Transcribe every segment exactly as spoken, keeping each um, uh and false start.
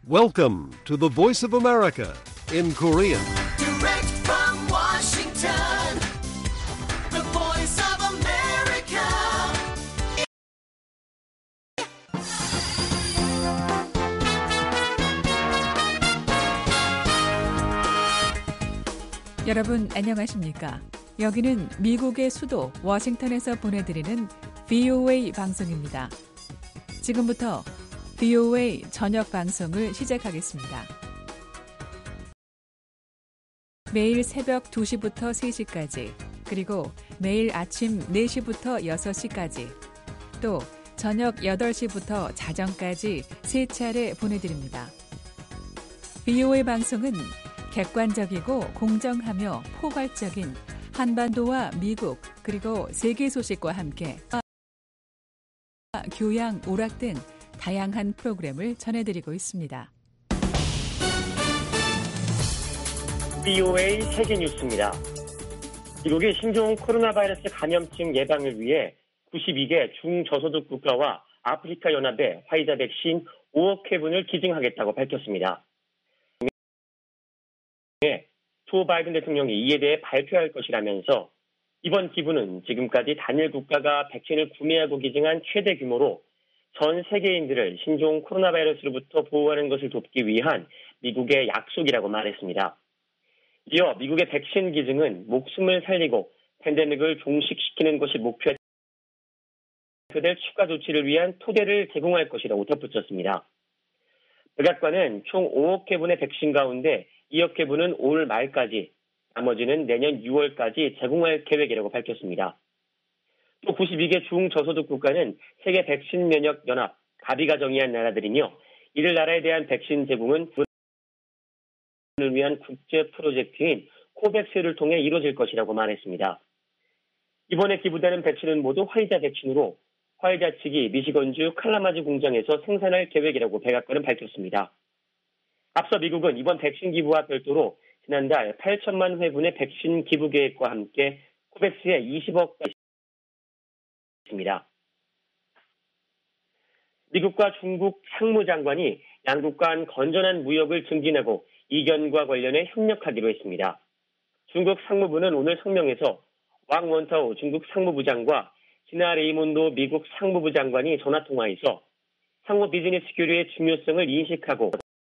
Welcome to the Voice of America in Korean. Direct from Washington, the Voice of America. 여러분 안녕하십니까? 여기는 미국의 수도 워싱턴에서 보내드리는 브이오에이 방송입니다. 지금부터 브이오에이 저녁 방송을 시작하겠습니다. 매일 새벽 두 시부터 세 시까지, 그리고 매일 아침 네 시부터 여섯 시까지, 또 저녁 여덟 시부터 자정까지 세 차례 보내드립니다. 브이오에이 방송은 객관적이고 공정하며 포괄적인 한반도와 미국 그리고 세계 소식과 함께 교양, 오락 등 다양한 프로그램을 전해드리고 있습니다. 브이오에이 세계뉴스입니다. 미국이 신종 코로나 바이러스 감염증 예방을 위해 구십이 개 중저소득 국가와 아프리카 연합에 화이자 백신 오억 회분을 기증하겠다고 밝혔습니다. 조 바이든 대통령이 이에 대해 발표할 것이라면서 이번 기부는 지금까지 단일 국가가 백신을 구매하고 기증한 최대 규모로 전 세계인들을 신종 코로나 바이러스로부터 보호하는 것을 돕기 위한 미국의 약속이라고 말했습니다. 이어 미국의 백신 기증은 목숨을 살리고 팬데믹을 종식시키는 것이 목표될 추가 조치를 위한 토대를 제공할 것이라고 덧붙였습니다. 백악관은 총 오억 회분의 백신 가운데 이억 회분은 올 말까지, 나머지는 내년 유월까지 제공할 계획이라고 밝혔습니다. 또 구십이 개 중저소득 국가는 세계 백신 면역 연합, 가비가 정의한 나라들이며 이들 나라에 대한 백신 제공은 을 위한 국제 프로젝트인 코백스를 통해 이루어질 것이라고 말했습니다. 이번에 기부되는 백신은 모두 화이자 백신으로 화이자 측이 미시건주 칼라마즈 공장에서 생산할 계획이라고 백악관은 밝혔습니다. 앞서 미국은 이번 백신 기부와 별도로 지난달 팔천만 회분의 백신 기부 계획과 함께 코백스에 이십억 있습니다. 미국과 중국 상무장관이 양국 간 건전한 무역을 증진하고 이견과 관련해 협력하기로 했습니다. 중국 상무부는 오늘 성명에서 왕 원타오 중국 상무부장과 지나 레이몬도 미국 상무부 장관이 전화통화에서 상호 비즈니스 교류의 중요성을 인식하고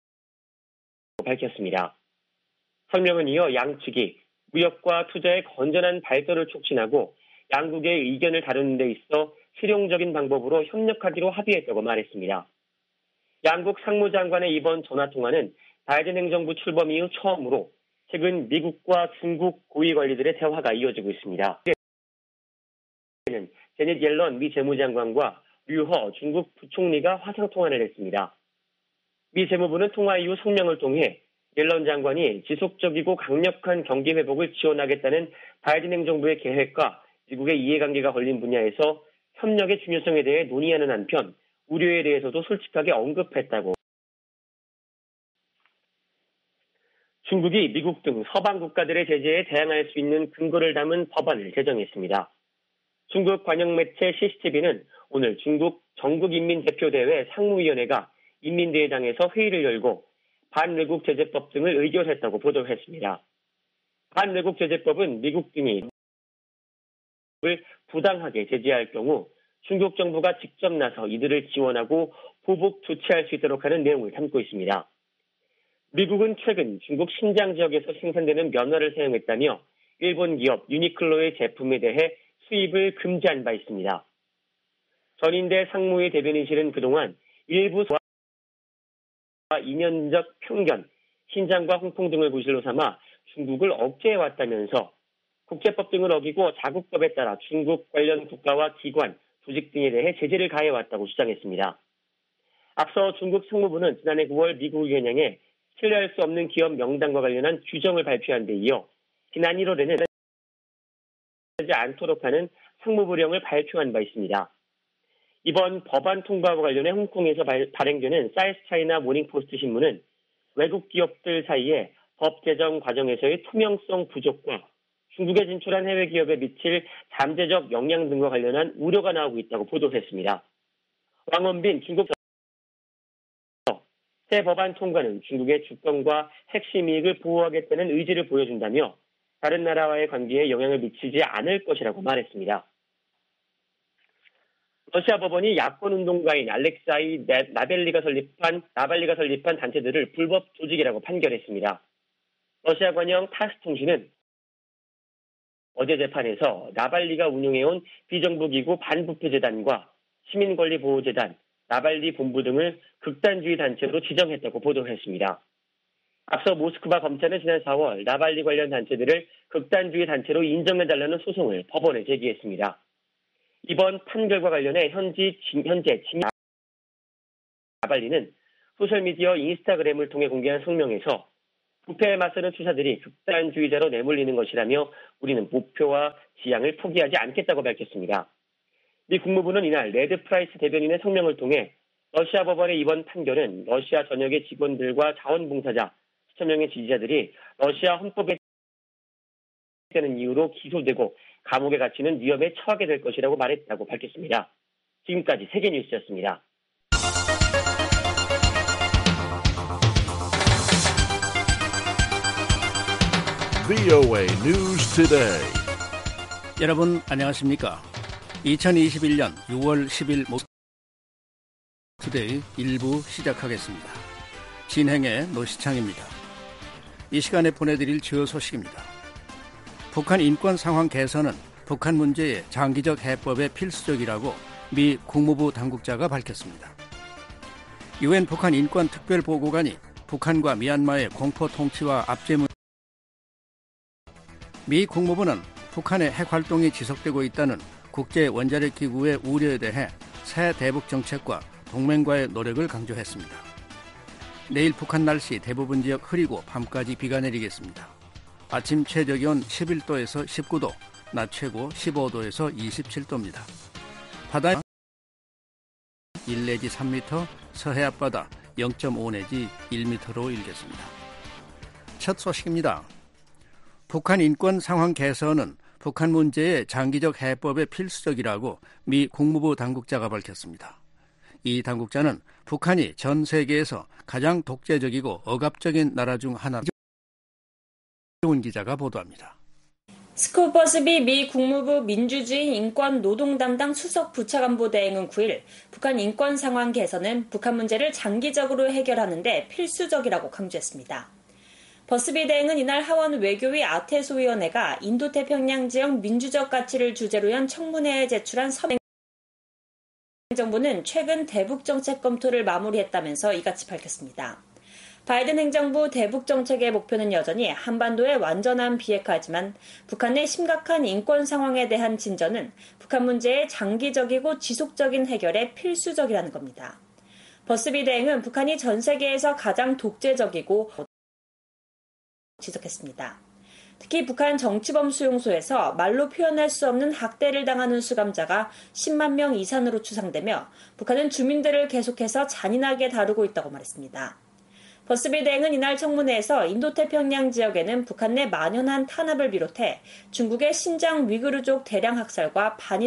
밝혔습니다. 성명은 이어 양측이 무역과 투자의 건전한 발전을 촉진하고 양국의 의견을 다루는 데 있어 실용적인 방법으로 협력하기로 합의했다고 말했습니다. 양국 상무장관의 이번 전화통화는 바이든 행정부 출범 이후 처음으로 최근 미국과 중국 고위 관리들의 대화가 이어지고 있습니다. 제닛 옐런 미 재무장관과 류허 중국 부총리가 화상통화를 했습니다. 미 재무부는 통화 이후 성명을 통해 옐런 장관이 지속적이고 강력한 경기 회복을 지원하겠다는 바이든 행정부의 계획과 미국의 이해관계가 걸린 분야에서 협력의 중요성에 대해 논의하는 한편 우려에 대해서도 솔직하게 언급했다고. 중국이 미국 등 서방 국가들의 제재에 대항할 수 있는 근거를 담은 법안을 제정했습니다. 중국 관영매체 씨씨티비는 오늘 중국 전국인민대표대회 상무위원회가 인민대회당에서 회의를 열고 반외국 제재법 등을 의결했다고 보도했습니다. 반외국 제재법은 미국 등이 부당하게 제재할 경우 중국 정부가 직접 나서 이들을 지원하고 보복 조치할 수 있도록 하는 내용을 담고 있습니다. 미국은 최근 중국 신장 지역에서 생산되는 면화를 사용했다며 일본 기업 유니클로의 제품에 대해 수입을 금지한 바 있습니다. 전인대 상무위 대변인실은 그동안 일부 이면적 편견, 신장과 홍콩 등을 구실로 삼아 중국을 억제해왔다면서 국제법 등을 어기고 자국법에 따라 중국 관련 국가와 기관, 조직 등에 대해 제재를 가해왔다고 주장했습니다. 앞서 중국 상무부는 지난해 구월 미국 의견양에 신뢰할 수 없는 기업 명단과 관련한 규정을 발표한 데 이어 지난 일월에는 하지 않도록 하는 상무부령을 발표한 바 있습니다. 이번 법안 통과와 관련해 홍콩에서 발, 발행되는 사이스 차이나 모닝포스트 신문은 외국 기업들 사이에 법 제정 과정에서의 투명성 부족과 중국에 진출한 해외 기업에 미칠 잠재적 영향 등과 관련한 우려가 나오고 있다고 보도했습니다. 왕원빈 중국 새 법안 통과는 중국의 주권과 핵심 이익을 보호하겠다는 의지를 보여준다며 다른 나라와의 관계에 영향을 미치지 않을 것이라고 말했습니다. 러시아 법원이 야권운동가인 알렉사이 나벨리가 설립한, 나발리가 설립한 단체들을 불법 조직이라고 판결했습니다. 러시아 관영 타스 통신은 어제 재판에서 나발리가 운영해온 비정부기구 반부패재단과 시민권리보호재단, 나발리 본부 등을 극단주의 단체로 지정했다고 보도했습니다. 앞서 모스크바 검찰은 지난 사월 나발리 관련 단체들을 극단주의 단체로 인정해달라는 소송을 법원에 제기했습니다. 이번 판결과 관련해 현지, 현재 징역 나발리는 소셜미디어 인스타그램을 통해 공개한 성명에서 부패에 맞서는 투사들이 극단주의자로 내몰리는 것이라며 우리는 목표와 지향을 포기하지 않겠다고 밝혔습니다. 미 국무부는 이날 레드 프라이스 대변인의 성명을 통해 러시아 법원의 이번 판결은 러시아 전역의 직원들과 자원봉사자, 수천 명의 지지자들이 러시아 헌법에 되는 이유로 기소되고 감옥에 갇히는 위험에 처하게 될 것이라고 말했다고 밝혔습니다. 지금까지 세계뉴스였습니다. 브이오에이 News Today. 여러분 안녕하십니까? 이천이십일 년 유월 십일 모스크바 투데이 일부 시작하겠습니다. 진행의 노시창입니다. 이 시간에 보내드릴 주요 소식입니다. 북한 인권 상황 개선은 북한 문제의 장기적 해법에 필수적이라고 미 국무부 당국자가 밝혔습니다. 유엔 북한 인권 특별보고관이 북한과 미얀마의 공포 통치와 압제 문제 미 국무부는 북한의 핵 활동이 지속되고 있다는 국제 원자력 기구의 우려에 대해 새 대북 정책과 동맹과의 노력을 강조했습니다. 내일 북한 날씨 대부분 지역 흐리고 밤까지 비가 내리겠습니다. 아침 최저 기온 십일 도에서 십구 도, 낮 최고 십오 도에서 이십칠 도입니다. 바다 일 내지 삼 미터, 서해 앞바다 영 점 오 내지 일 미터로 일겠습니다. 첫 소식입니다. 북한 인권 상황 개선은 북한 문제의 장기적 해법에 필수적이라고 미 국무부 당국자가 밝혔습니다. 이 당국자는 북한이 전 세계에서 가장 독재적이고 억압적인 나라 중 하나라고 온 기자가 보도합니다. 스콧 버스비 미 국무부 민주주의 인권 노동 담당 수석 부차관보 대행은 구 일 북한 인권 상황 개선은 북한 문제를 장기적으로 해결하는 데 필수적이라고 강조했습니다. 버스비 대행은 이날 하원 외교위 아태소위원회가 인도태평양 지역 민주적 가치를 주제로 한 청문회에 제출한 서명 정부는 최근 대북 정책 검토를 마무리했다면서 이같이 밝혔습니다. 바이든 행정부 대북 정책의 목표는 여전히 한반도의 완전한 비핵화지만 북한 내 심각한 인권 상황에 대한 진전은 북한 문제의 장기적이고 지속적인 해결에 필수적이라는 겁니다. 버스비 대행은 북한이 전 세계에서 가장 독재적이고 지적했습니다. 특히 북한 정치범 수용소에서 말로 표현할 수 없는 학대를 당하는 수감자가 십만 명 이상으로 추산되며 북한은 주민들을 계속해서 잔인하게 다루고 있다고 말했습니다. 버스비 대행은 이날 청문회에서 인도태평양 지역에는 북한 내 만연한 탄압을 비롯해 중국의 신장 위구르족 대량 학살과 반일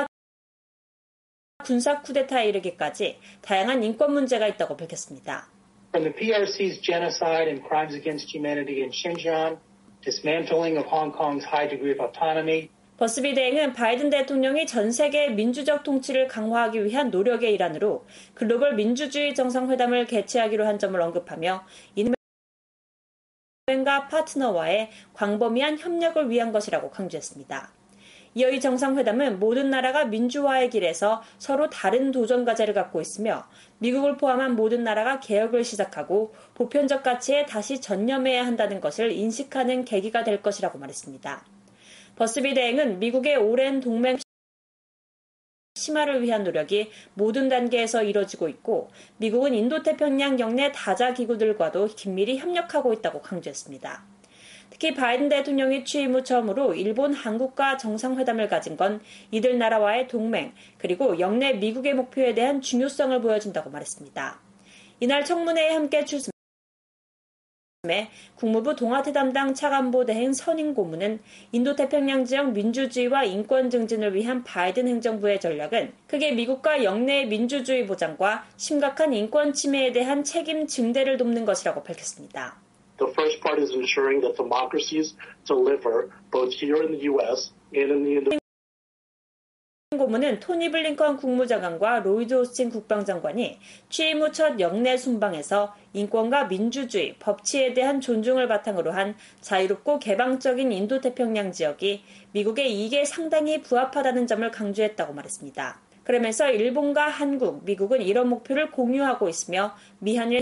군사 쿠데타에 이르기까지 다양한 인권 문제가 있다고 밝혔습니다. From the 피알씨's genocide and crimes against humanity in Xinjiang, dismantling of Hong Kong's high degree of autonomy. 버스비 대행은 바이든 대통령이 전 세계 민주적 통치를 강화하기 위한 노력의 일환으로 글로벌 민주주의 정상회담을 개최하기로 한 점을 언급하며 이는 유엔과 파트너와의 광범위한 협력을 위한 것이라고 강조했습니다. 이어 이 정상회담은 모든 나라가 민주화의 길에서 서로 다른 도전 과제를 갖고 있으며 미국을 포함한 모든 나라가 개혁을 시작하고 보편적 가치에 다시 전념해야 한다는 것을 인식하는 계기가 될 것이라고 말했습니다. 버스비 대행은 미국의 오랜 동맹 심화를 위한 노력이 모든 단계에서 이뤄지고 있고 미국은 인도태평양 영내 다자 기구들과도 긴밀히 협력하고 있다고 강조했습니다. 특히 바이든 대통령이 취임 후 처음으로 일본, 한국과 정상회담을 가진 건 이들 나라와의 동맹 그리고 영내 미국의 목표에 대한 중요성을 보여준다고 말했습니다. 이날 청문회에 함께 출席 국무부 동아태 담당 차관보 대행 선임 고문은 인도태평양 지역 민주주의와 인권 증진을 위한 바이든 행정부의 전략은 크게 미국과 영내의 민주주의 보장과 심각한 인권 침해에 대한 책임 증대를 돕는 것이라고 밝혔습니다. The first part is ensuring that democracies deliver both here in the U S and in the Indo- 고문은 토니 블링컨 국무장관과 로이드 오스틴 국방장관이 취임 후 첫 영내 순방에서 인권과 민주주의, 법치에 대한 존중을 바탕으로 한 자유롭고 개방적인 인도태평양 지역이 미국의 이익에 상당히 부합하다는 점을 강조했다고 말했습니다. 그러면서 일본과 한국, 미국은 이런 목표를 공유하고 있으며 미한일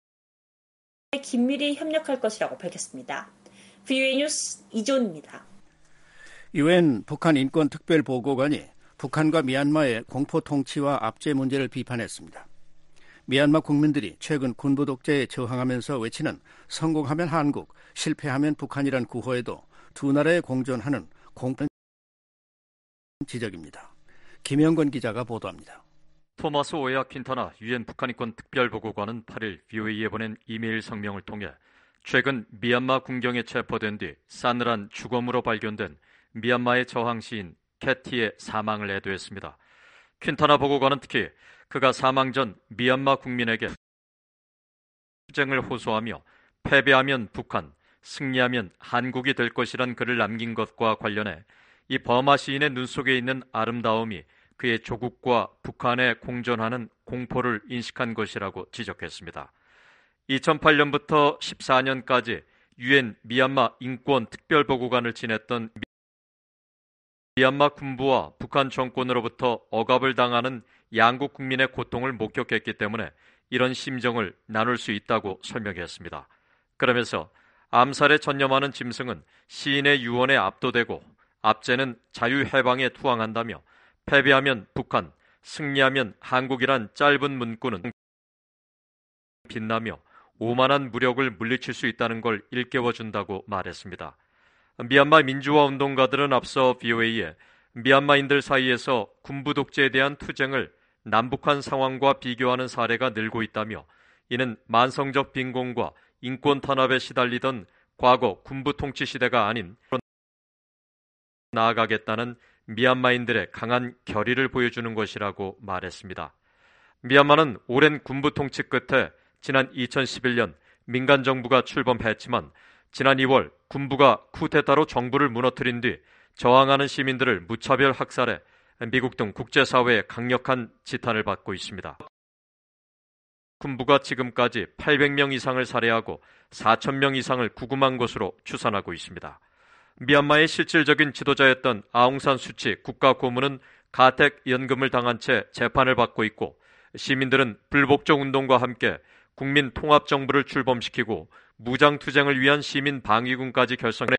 긴밀히 협력할 것이라고 밝혔습니다. 브이오에이 뉴스 이존입니다. 유엔 북한 인권특별보고관이 북한과 미얀마의 공포 통치와 압제 문제를 비판했습니다. 미얀마 국민들이 최근 군부 독재에 저항하면서 외치는 성공하면 한국, 실패하면 북한이란 구호에도 두 나라에 공존하는 공포는 지적입니다. 김영건 기자가 보도합니다. 토마스 오야 퀸타나 유엔 북한인권 특별보고관은 팔 일 브이오에이에 보낸 이메일 성명을 통해 최근 미얀마 군경에 체포된 뒤 싸늘한 주검으로 발견된 미얀마의 저항 시인 캐티의 사망을 애도했습니다. 퀸타나 보고관은 특히 그가 사망 전 미얀마 국민에게 투쟁을 호소하며 패배하면 북한, 승리하면 한국이 될 것이란 글을 남긴 것과 관련해 이 버마 시인의 눈 속에 있는 아름다움이 그의 조국과 북한에 공존하는 공포를 인식한 것이라고 지적했습니다. 이천팔 년부터 십사 년까지 유엔 미얀마 인권 특별보고관을 지냈던 미얀마 군부와 북한 정권으로부터 억압을 당하는 양국 국민의 고통을 목격했기 때문에 이런 심정을 나눌 수 있다고 설명했습니다. 그러면서 암살에 전념하는 짐승은 시인의 유언에 압도되고 압제는 자유해방에 투항한다며 패배하면 북한, 승리하면 한국이란 짧은 문구는 빛나며 오만한 무력을 물리칠 수 있다는 걸 일깨워준다고 말했습니다. 미얀마 민주화 운동가들은 앞서 브이오에이에 미얀마인들 사이에서 군부 독재에 대한 투쟁을 남북한 상황과 비교하는 사례가 늘고 있다며 이는 만성적 빈곤과 인권 탄압에 시달리던 과거 군부 통치 시대가 아닌 나아가겠다는 미얀마인들의 강한 결의를 보여주는 것이라고 말했습니다. 미얀마는 오랜 군부 통치 끝에 지난 이천십일 년 민간 정부가 출범했지만 지난 이월 군부가 쿠데타로 정부를 무너뜨린 뒤 저항하는 시민들을 무차별 학살해 미국 등 국제사회의 강력한 지탄을 받고 있습니다. 군부가 지금까지 팔백 명 이상을 살해하고 사천 명 이상을 구금한 것으로 추산하고 있습니다. 미얀마의 실질적인 지도자였던 아웅산 수치 국가고문은 가택 연금을 당한 채 재판을 받고 있고 시민들은 불복종 운동과 함께 국민 통합정부를 출범시키고 무장투쟁을 위한 시민 방위군까지 결성해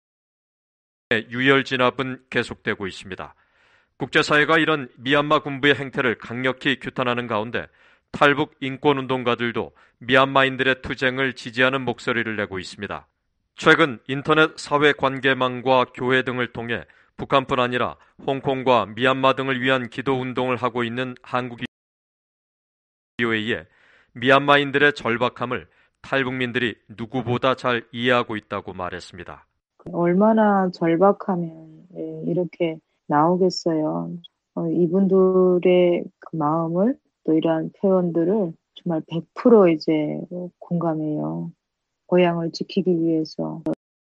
유혈 진압은 계속되고 있습니다. 국제사회가 이런 미얀마 군부의 행태를 강력히 규탄하는 가운데 탈북 인권운동가들도 미얀마인들의 투쟁을 지지하는 목소리를 내고 있습니다. 최근 인터넷 사회관계망과 교회 등을 통해 북한뿐 아니라 홍콩과 미얀마 등을 위한 기도운동을 하고 있는 한국 브이오에이에 미얀마인들의 절박함을 탈북민들이 누구보다 잘 이해하고 있다고 말했습니다. 얼마나 절박하면 이렇게 나오겠어요. 이분들의 그 마음을 또 이러한 표현들을 정말 백 퍼센트 이제 공감해요. 고향을 지키기 위해서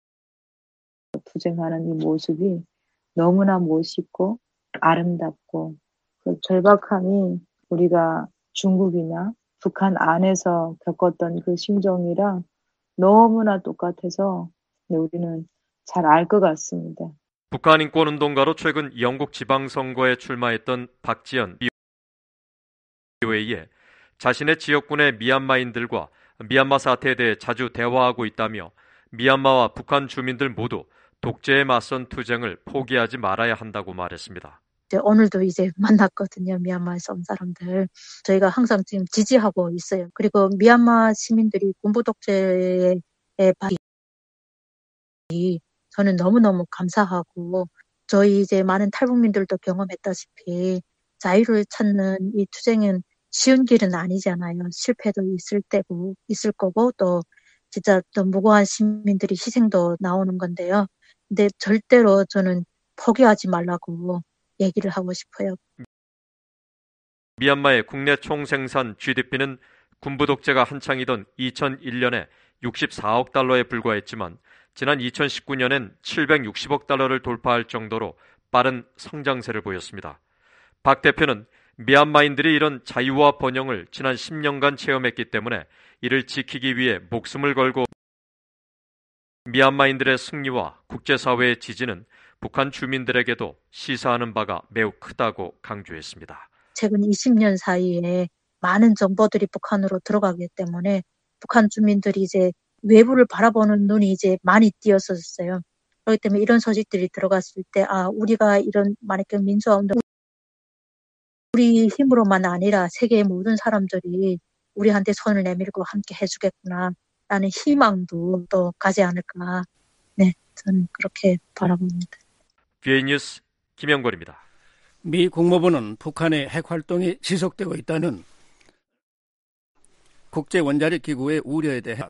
투쟁하는 이 모습이 너무나 멋있고 아름답고 그 절박함이 우리가 중국이나 북한 안에서 겪었던 그 심정이랑 너무나 똑같아서 우리는 잘 알 것 같습니다. 북한 인권운동가로 최근 영국 지방선거에 출마했던 박지연 브이오에이에 자신의 지역군의 미얀마인들과 미얀마 사태에 대해 자주 대화하고 있다며 미얀마와 북한 주민들 모두 독재에 맞선 투쟁을 포기하지 말아야 한다고 말했습니다. 오늘도 이제 만났거든요. 미얀마에서 온 사람들. 저희가 항상 지금 지지하고 있어요. 그리고 미얀마 시민들이 군부 독재에 받기 저는 너무너무 감사하고 저희 이제 많은 탈북민들도 경험했다시피 자유를 찾는 이 투쟁은 쉬운 길은 아니잖아요. 실패도 있을 때고 있을 거고 또 진짜 또 무고한 시민들이 희생도 나오는 건데요. 근데 절대로 저는 포기하지 말라고 얘기를 하고 싶어요. 미얀마의 국내 총생산 지디피는 군부 독재가 한창이던 이천일 년에 육십사억 달러에 불과했지만 지난 이천십구 년엔 칠백육십억 달러를 돌파할 정도로 빠른 성장세를 보였습니다. 박 대표는 미얀마인들이 이런 자유와 번영을 지난 십 년간 체험했기 때문에 이를 지키기 위해 목숨을 걸고 미얀마인들의 승리와 국제사회의 지지는 북한 주민들에게도 시사하는 바가 매우 크다고 강조했습니다. 최근 이십 년 사이에 많은 정보들이 북한으로 들어가기 때문에 북한 주민들이 이제 외부를 바라보는 눈이 이제 많이 띄었었어요. 그렇기 때문에 이런 소식들이 들어갔을 때, 아, 우리가 이런 만약에 민주화 운동, 우리 힘으로만 아니라 세계의 모든 사람들이 우리한테 손을 내밀고 함께 해주겠구나 라는 희망도 또 가지 않을까. 네, 저는 그렇게 바라봅니다. 비에이 뉴스 김영걸입니다. 미 국무부는 북한의 핵 활동이 지속되고 있다는 국제 원자력 기구의 우려에 대해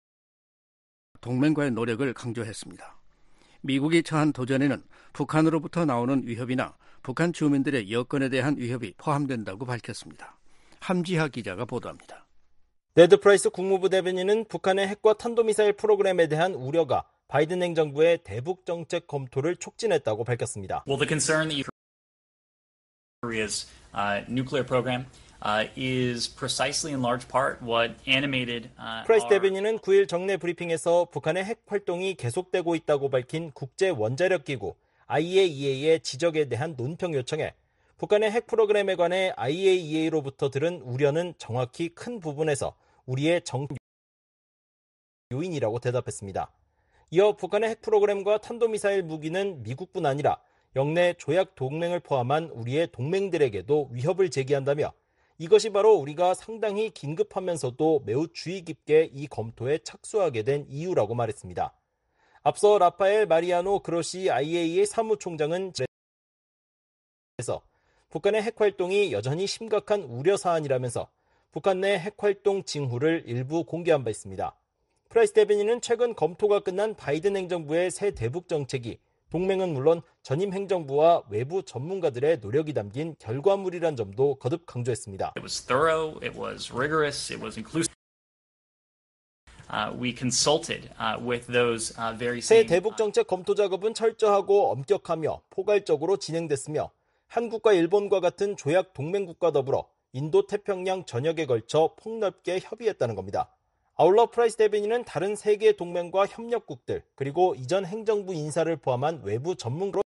동맹과의 노력을 강조했습니다. 미국이 처한 도전에는 북한으로부터 나오는 위협이나 북한 주민들의 여건에 대한 위협이 포함된다고 밝혔습니다. 함지하 기자가 보도합니다. 네드 프라이스 국무부 대변인은 북한의 핵과 탄도미사일 프로그램에 대한 우려가 바이든 행정부의 대북 정책 검토를 촉진했다고 밝혔습니다. Well, the concern that you Korea's uh, nuclear program uh, is precisely in large part what animated. Uh, 프라이스 대변인은 구 일 정례 브리핑에서 북한의 핵 활동이 계속되고 있다고 밝힌 국제 원자력 기구 아이에이이에이의 지적에 대한 논평 요청에 북한의 핵 프로그램에 관해 아이에이이에이로부터 들은 우려는 정확히 큰 부분에서 우리의 정 요인이라고 대답했습니다. 이어 북한의 핵 프로그램과 탄도미사일 무기는 미국뿐 아니라 영내 조약 동맹을 포함한 우리의 동맹들에게도 위협을 제기한다며 이것이 바로 우리가 상당히 긴급하면서도 매우 주의 깊게 이 검토에 착수하게 된 이유라고 말했습니다. 앞서 라파엘 마리아노 그로시 아이에이이에이 사무총장은 에서 북한의 핵 활동이 여전히 심각한 우려 사안이라면서 북한 내 핵 활동 징후를 일부 공개한 바 있습니다. 프라이스 대변인은 최근 검토가 끝난 바이든 행정부의 새 대북 정책이 동맹은 물론 전임 행정부와 외부 전문가들의 노력이 담긴 결과물이란 점도 거듭 강조했습니다. It was thorough, it was rigorous, it was inclusive. Uh, we consulted uh, with those uh, very 새 same. 대북 정책 검토 작업은 철저하고 엄격하며 포괄적으로 진행됐으며 한국과 일본과 같은 조약 동맹국과 더불어 인도 태평양 전역에 걸쳐 폭넓게 협의했다는 겁니다. 아울러 프라이스 대변인은 다른 세계 동맹과 협력국들 그리고 이전 행정부 인사를 포함한 외부 전문가로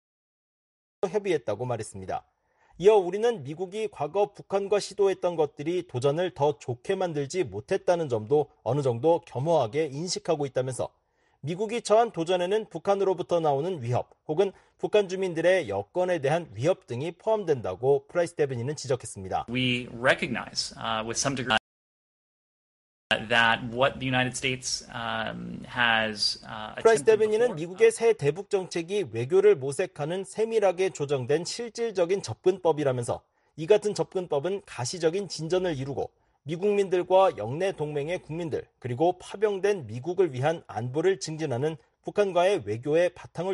협의했다고 말했습니다. 이어 우리는 미국이 과거 북한과 시도했던 것들이 도전을 더 좋게 만들지 못했다는 점도 어느 정도 겸허하게 인식하고 있다면서 미국이 처한 도전에는 북한으로부터 나오는 위협 혹은 북한 주민들의 여건에 대한 위협 등이 포함된다고 프라이스 대변인은 지적했습니다. We recognize uh, with some degree that what the United States um, has uh, 프라이스 대변인은 미국의 새 대북 정책이 외교를 모색하는 세밀하게 조정된 실질적인 접근법이라면서 이 같은 접근법은 가시적인 진전을 이루고 미국민들과 영내 동맹의 국민들 그리고 파병된 미국을 위한 안보를 증진하는 북한과의 외교의 바탕을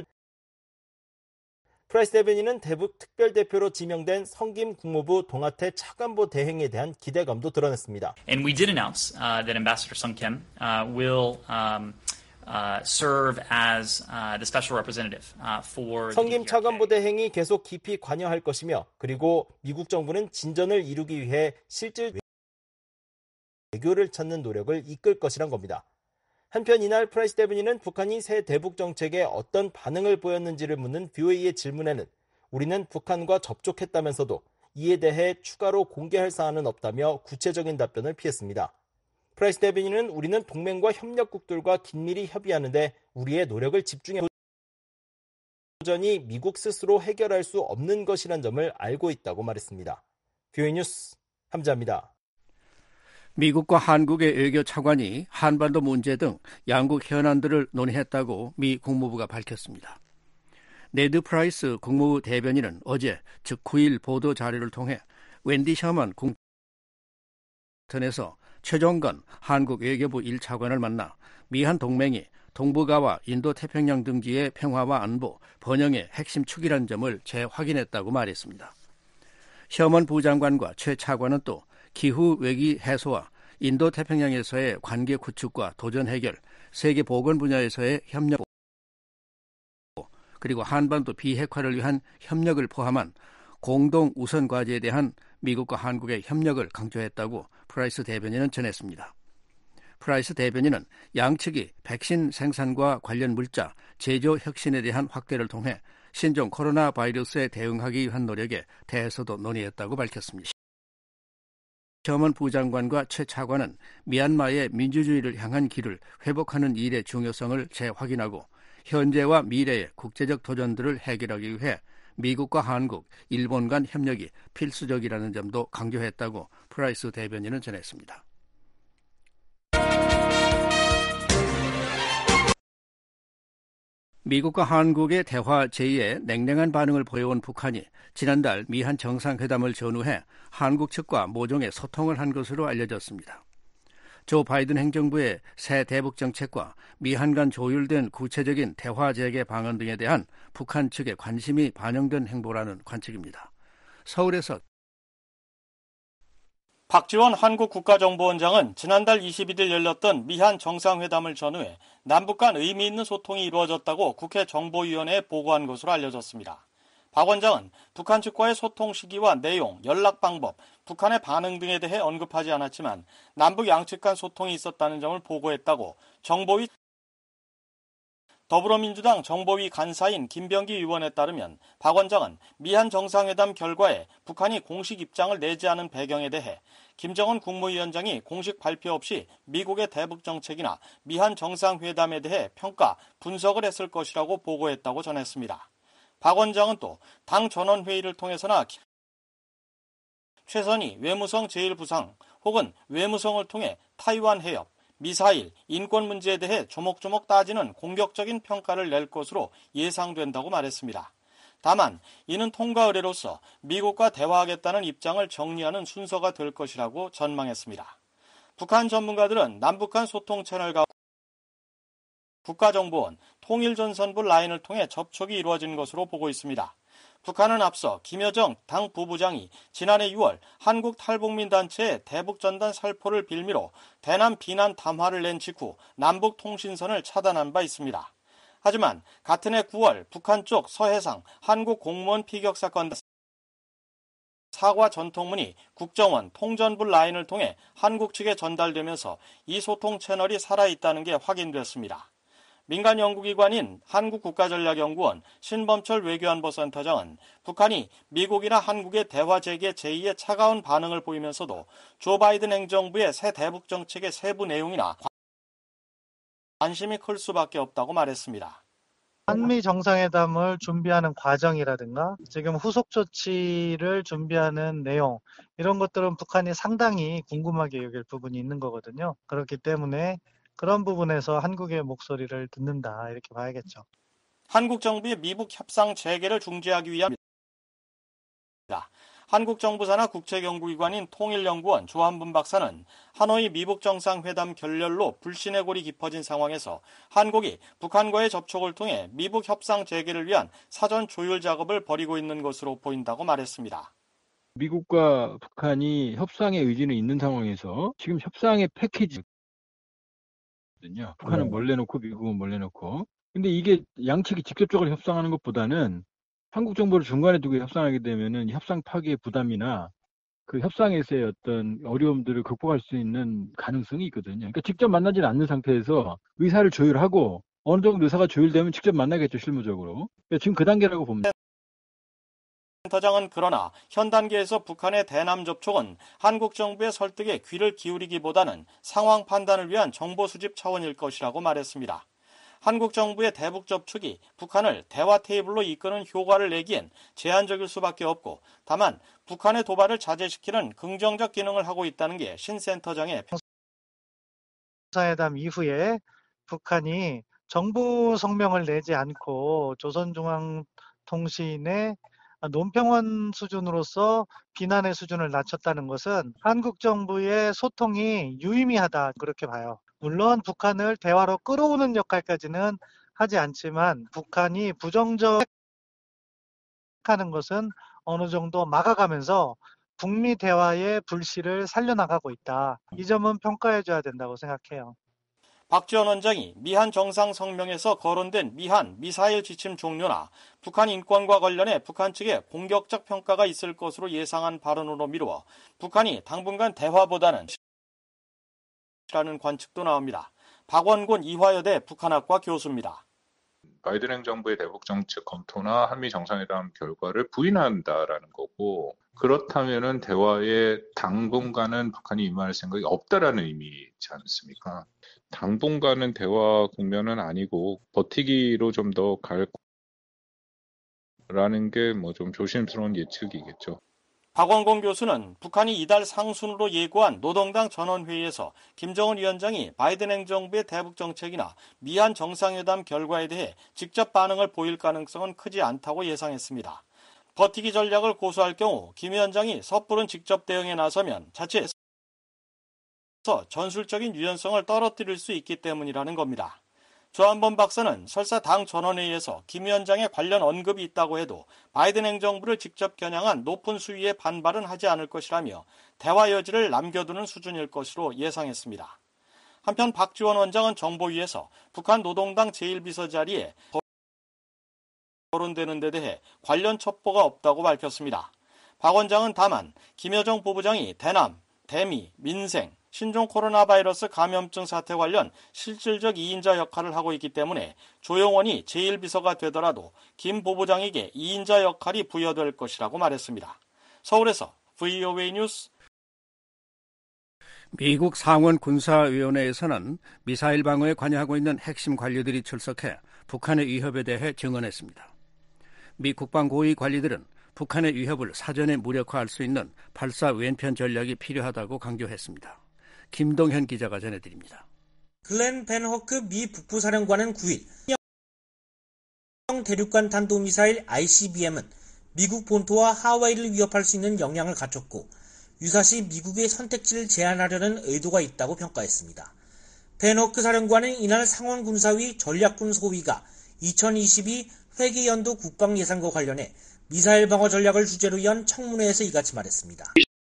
프라이스 대변인은 대북 특별대표로 지명된 성김 국무부 동아태 차관보 대행에 대한 기대감도 드러냈습니다. And we did announce uh, that Ambassador Sung Kim uh, will um, uh, serve as uh, the special representative uh, for. 성김 차관보 대행이 계속 깊이 관여할 것이며 그리고 미국 정부는 진전을 이루기 위해 실질 외교를 찾는 노력을 이끌 것이란 겁니다. 한편 이날 프라이스 대변인은 북한이 새 대북 정책에 어떤 반응을 보였는지를 묻는 비오에이의 질문에는 우리는 북한과 접촉했다면서도 이에 대해 추가로 공개할 사안은 없다며 구체적인 답변을 피했습니다. 프라이스 대변인은 우리는 동맹과 협력국들과 긴밀히 협의하는데 우리의 노력을 집중해 도전이 미국 스스로 해결할 수 없는 것이란 점을 알고 있다고 말했습니다. 비오에이 뉴스 함지아입니다. 미국과 한국의 외교 차관이 한반도 문제 등 양국 현안들을 논의했다고 미 국무부가 밝혔습니다. 네드 프라이스 국무부 대변인은 어제 즉 구 일 보도 자료를 통해 웬디 셔먼 국무부에서 최종건 한국 외교부 일 차관을 만나 미한 동맹이 동북아와 인도태평양 등지의 평화와 안보, 번영의 핵심 축이라는 점을 재확인했다고 말했습니다. 셔먼 부장관과 최 차관은 또 기후 외기 해소와 인도태평양에서의 관계 구축과 도전 해결, 세계 보건 분야에서의 협력, 그리고 한반도 비핵화를 위한 협력을 포함한 공동 우선 과제에 대한 미국과 한국의 협력을 강조했다고 프라이스 대변인은 전했습니다. 프라이스 대변인은 양측이 백신 생산과 관련 물자, 제조 혁신에 대한 확대를 통해 신종 코로나 바이러스에 대응하기 위한 노력에 대해서도 논의했다고 밝혔습니다. 셔먼 부장관과 최 차관은 미얀마의 민주주의를 향한 길을 회복하는 일의 중요성을 재확인하고 현재와 미래의 국제적 도전들을 해결하기 위해 미국과 한국, 일본 간 협력이 필수적이라는 점도 강조했다고 프라이스 대변인은 전했습니다. 미국과 한국의 대화 제의에 냉랭한 반응을 보여온 북한이 지난달 미한 정상회담을 전후해 한국 측과 모종의 소통을 한 것으로 알려졌습니다. 조 바이든 행정부의 새 대북 정책과 미한 간 조율된 구체적인 대화 재개 방안 등에 대한 북한 측의 관심이 반영된 행보라는 관측입니다. 서울에서 박지원 한국 국가정보원장은 지난달 이십일일 열렸던 미한 정상회담을 전후해 남북 간 의미 있는 소통이 이루어졌다고 국회 정보위원회에 보고한 것으로 알려졌습니다. 박 원장은 북한 측과의 소통 시기와 내용, 연락 방법, 북한의 반응 등에 대해 언급하지 않았지만 남북 양측 간 소통이 있었다는 점을 보고했다고 정보위 더불어민주당 정보위 간사인 김병기 의원에 따르면 박 원장은 미한 정상회담 결과에 북한이 공식 입장을 내지 않은 배경에 대해 김정은 국무위원장이 공식 발표 없이 미국의 대북 정책이나 미한 정상회담에 대해 평가, 분석을 했을 것이라고 보고했다고 전했습니다. 박 원장은 또 당 전원회의를 통해서나 최선희 외무성 제일 부상 혹은 외무성을 통해 타이완 해협, 미사일, 인권 문제에 대해 조목조목 따지는 공격적인 평가를 낼 것으로 예상된다고 말했습니다. 다만 이는 통과 의례로서 미국과 대화하겠다는 입장을 정리하는 순서가 될 것이라고 전망했습니다. 북한 전문가들은 남북 간 소통 채널과 국가정보원, 통일전선부 라인을 통해 접촉이 이루어진 것으로 보고 있습니다. 북한은 앞서 김여정 당 부부장이 지난해 유월 한국 탈북민 단체의 대북전단 살포를 빌미로 대남 비난 담화를 낸 직후 남북 통신선을 차단한 바 있습니다. 하지만 같은 해 구월 북한 쪽 서해상 한국 공무원 피격 사건 사과 전통문이 국정원 통전부 라인을 통해 한국 측에 전달되면서 이 소통 채널이 살아있다는 게 확인됐습니다. 민간 연구기관인 한국국가전략연구원 신범철 외교안보센터장은 북한이 미국이나 한국의 대화 재개 제의에 차가운 반응을 보이면서도 조 바이든 행정부의 새 대북 정책의 세부 내용이나 관심이 클 수밖에 없다고 말했습니다. 한미 정상회담을 준비하는 과정이라든가 지금 후속 조치를 준비하는 내용 이런 것들은 북한이 상당히 궁금하게 여길 부분이 있는 거거든요. 그렇기 때문에 그런 부분에서 한국의 목소리를 듣는다 이렇게 봐야겠죠. 한국 정부의 미북 협상 재개를 중지하기 위함입니다. 한국 정부 산하 국책연구기관인 통일연구원 조한분 박사는 하노이 미북 정상회담 결렬로 불신의 골이 깊어진 상황에서 한국이 북한과의 접촉을 통해 미북 협상 재개를 위한 사전 조율 작업을 벌이고 있는 것으로 보인다고 말했습니다. 미국과 북한이 협상의 의지는 있는 상황에서 지금 협상의 패키지 북한은 몰래 놓고 미국은 몰래 놓고. 근데 이게 양측이 직접적으로 협상하는 것보다는 한국 정부를 중간에 두고 협상하게 되면은 협상 파기의 부담이나 그 협상에서의 어떤 어려움들을 극복할 수 있는 가능성이 있거든요. 그러니까 직접 만나지는 않는 상태에서 의사를 조율하고 어느 정도 의사가 조율되면 직접 만나겠죠, 실무적으로. 그러니까 지금 그 단계라고 봅니다. 센터장은 그러나 현 단계에서 북한의 대남 접촉은 한국 정부의 설득에 귀를 기울이기보다는 상황 판단을 위한 정보 수집 차원일 것이라고 말했습니다. 한국 정부의 대북 접촉이 북한을 대화 테이블로 이끄는 효과를 내기엔 제한적일 수밖에 없고 다만 북한의 도발을 자제시키는 긍정적 기능을 하고 있다는 게 신 센터장의 정상회담 이후에 북한이 정부 성명을 내지 않고 조선중앙통신에 논평원 수준으로서 비난의 수준을 낮췄다는 것은 한국 정부의 소통이 유의미하다 그렇게 봐요. 물론 북한을 대화로 끌어오는 역할까지는 하지 않지만 북한이 부정적하는 것은 어느 정도 막아가면서 북미 대화의 불씨를 살려나가고 있다. 이 점은 평가해줘야 된다고 생각해요. 박지원 원장이 미한 정상성명에서 거론된 미한 미사일 지침 종료나 북한 인권과 관련해 북한 측에 공격적 평가가 있을 것으로 예상한 발언으로 미루어 북한이 당분간 대화보다는 라는 관측도 나옵니다. 박원곤 이화여대 북한학과 교수입니다. 바이든 행정부의 대북 정책 검토나 한미 정상회담 결과를 부인한다라는 거고, 그렇다면은 대화에 당분간은 북한이 임할 생각이 없다라는 의미이지 않습니까? 당분간은 대화 국면은 아니고 버티기로 좀 더 갈 거라는 게 뭐 좀 조심스러운 예측이겠죠. 박원공 교수는 북한이 이달 상순으로 예고한 노동당 전원회의에서 김정은 위원장이 바이든 행정부의 대북 정책이나 미한 정상회담 결과에 대해 직접 반응을 보일 가능성은 크지 않다고 예상했습니다. 버티기 전략을 고수할 경우 김 위원장이 섣부른 직접 대응에 나서면 자칫 전술적인 유연성을 떨어뜨릴 수 있기 때문이라는 겁니다. 조한범 박사는 설사 당 전원회의에서 김 위원장의 관련 언급이 있다고 해도 바이든 행정부를 직접 겨냥한 높은 수위의 반발은 하지 않을 것이라며 대화 여지를 남겨두는 수준일 것으로 예상했습니다. 한편 박지원 원장은 정보위에서 북한 노동당 제일 비서 자리에 거론되는 데 대해 관련 첩보가 없다고 밝혔습니다. 박 원장은 다만 김여정 부부장이 대남, 대미, 민생, 신종 코로나 바이러스 감염증 사태 관련 실질적 이인자 역할을 하고 있기 때문에 조용원이 제일 비서가 되더라도 김 부부장에게 이인자 역할이 부여될 것이라고 말했습니다. 서울에서 브이오에이 뉴스. 미국 상원 군사위원회에서는 미사일 방어에 관여하고 있는 핵심 관료들이 출석해 북한의 위협에 대해 증언했습니다. 미 국방 고위 관리들은 북한의 위협을 사전에 무력화할 수 있는 발사 왼편 전략이 필요하다고 강조했습니다. 김동현 기자가 전해드립니다. 글렌 벤 허크 미 북부사령관은 구일 대륙간 탄도미사일 아이씨비엠은 미국 본토와 하와이를 위협할 수 있는 역량을 갖췄고 유사시 미국의 선택지를 제한하려는 의도가 있다고 평가했습니다. 벤 허크 사령관은 이날 상원군사위 전략군 소위가 이천이십이 회계연도 국방예산과 관련해 미사일 방어 전략을 주제로 연 청문회에서 이같이 말했습니다.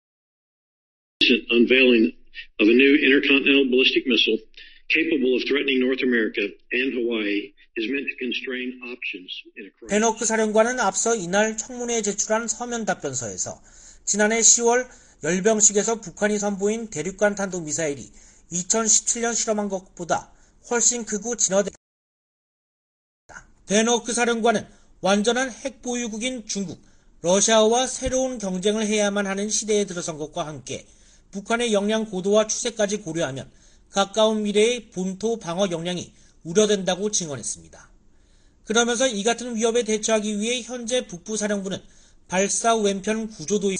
Unveiling of a new intercontinental ballistic missile capable of threatening North America and Hawaii is meant to constrain options in a crisis. 벤 허크 사령관은 앞서 이날 청문회에 제출한 서면 답변서에서 지난해 시월 열병식에서 북한이 선보인 대륙간 탄도미사일이 이천십칠 년 실험한 것보다 훨씬 크고 진화됐다. 벤 허크 사령관은 완전한 핵보유국인 중국, 러시아와 새로운 경쟁을 해야만 하는 시대에 들어선 것과 함께 북한의 역량 고도와 추세까지 고려하면 가까운 미래의 본토 방어 역량이 우려된다고 증언했습니다. 그러면서 이 같은 위협에 대처하기 위해 현재 북부사령부는 발사 왼편 구조도입니다.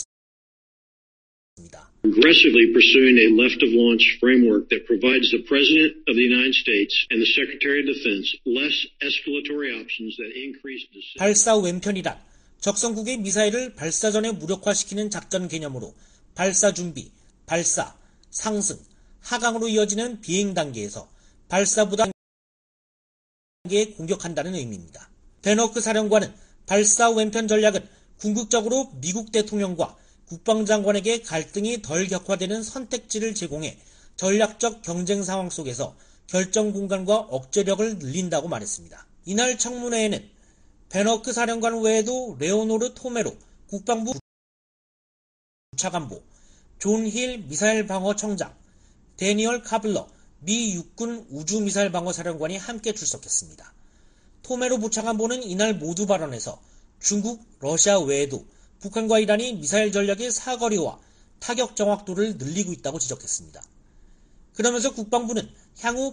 Aggressively pursuing a left-of-launch framework that provides the President of the United States and the Secretary of Defense less escalatory options that increase decision. 발사 왼편이란 적성국의 미사일을 발사 전에 무력화시키는 작전 개념으로 발사 준비, 발사, 상승, 하강으로 이어지는 비행 단계에서 발사보다 단계에 공격한다는 의미입니다. 벤 허크 사령관은 발사 왼편 전략은 궁극적으로 미국 대통령과 국방장관에게 갈등이 덜 격화되는 선택지를 제공해 전략적 경쟁 상황 속에서 결정 공간과 억제력을 늘린다고 말했습니다. 이날 청문회에는 벤 허크 사령관 외에도 레오노르 토메로 국방부 부차관보, 존 힐 미사일 방어 청장, 데니얼 카블러 미 육군 우주미사일 방어 사령관이 함께 출석했습니다. 토메로 부차관보는 이날 모두 발언에서 중국, 러시아 외에도 북한과 이란이 미사일 전략의 사거리와 타격 정확도를 늘리고 있다고 지적했습니다. 그러면서 국방부는 향후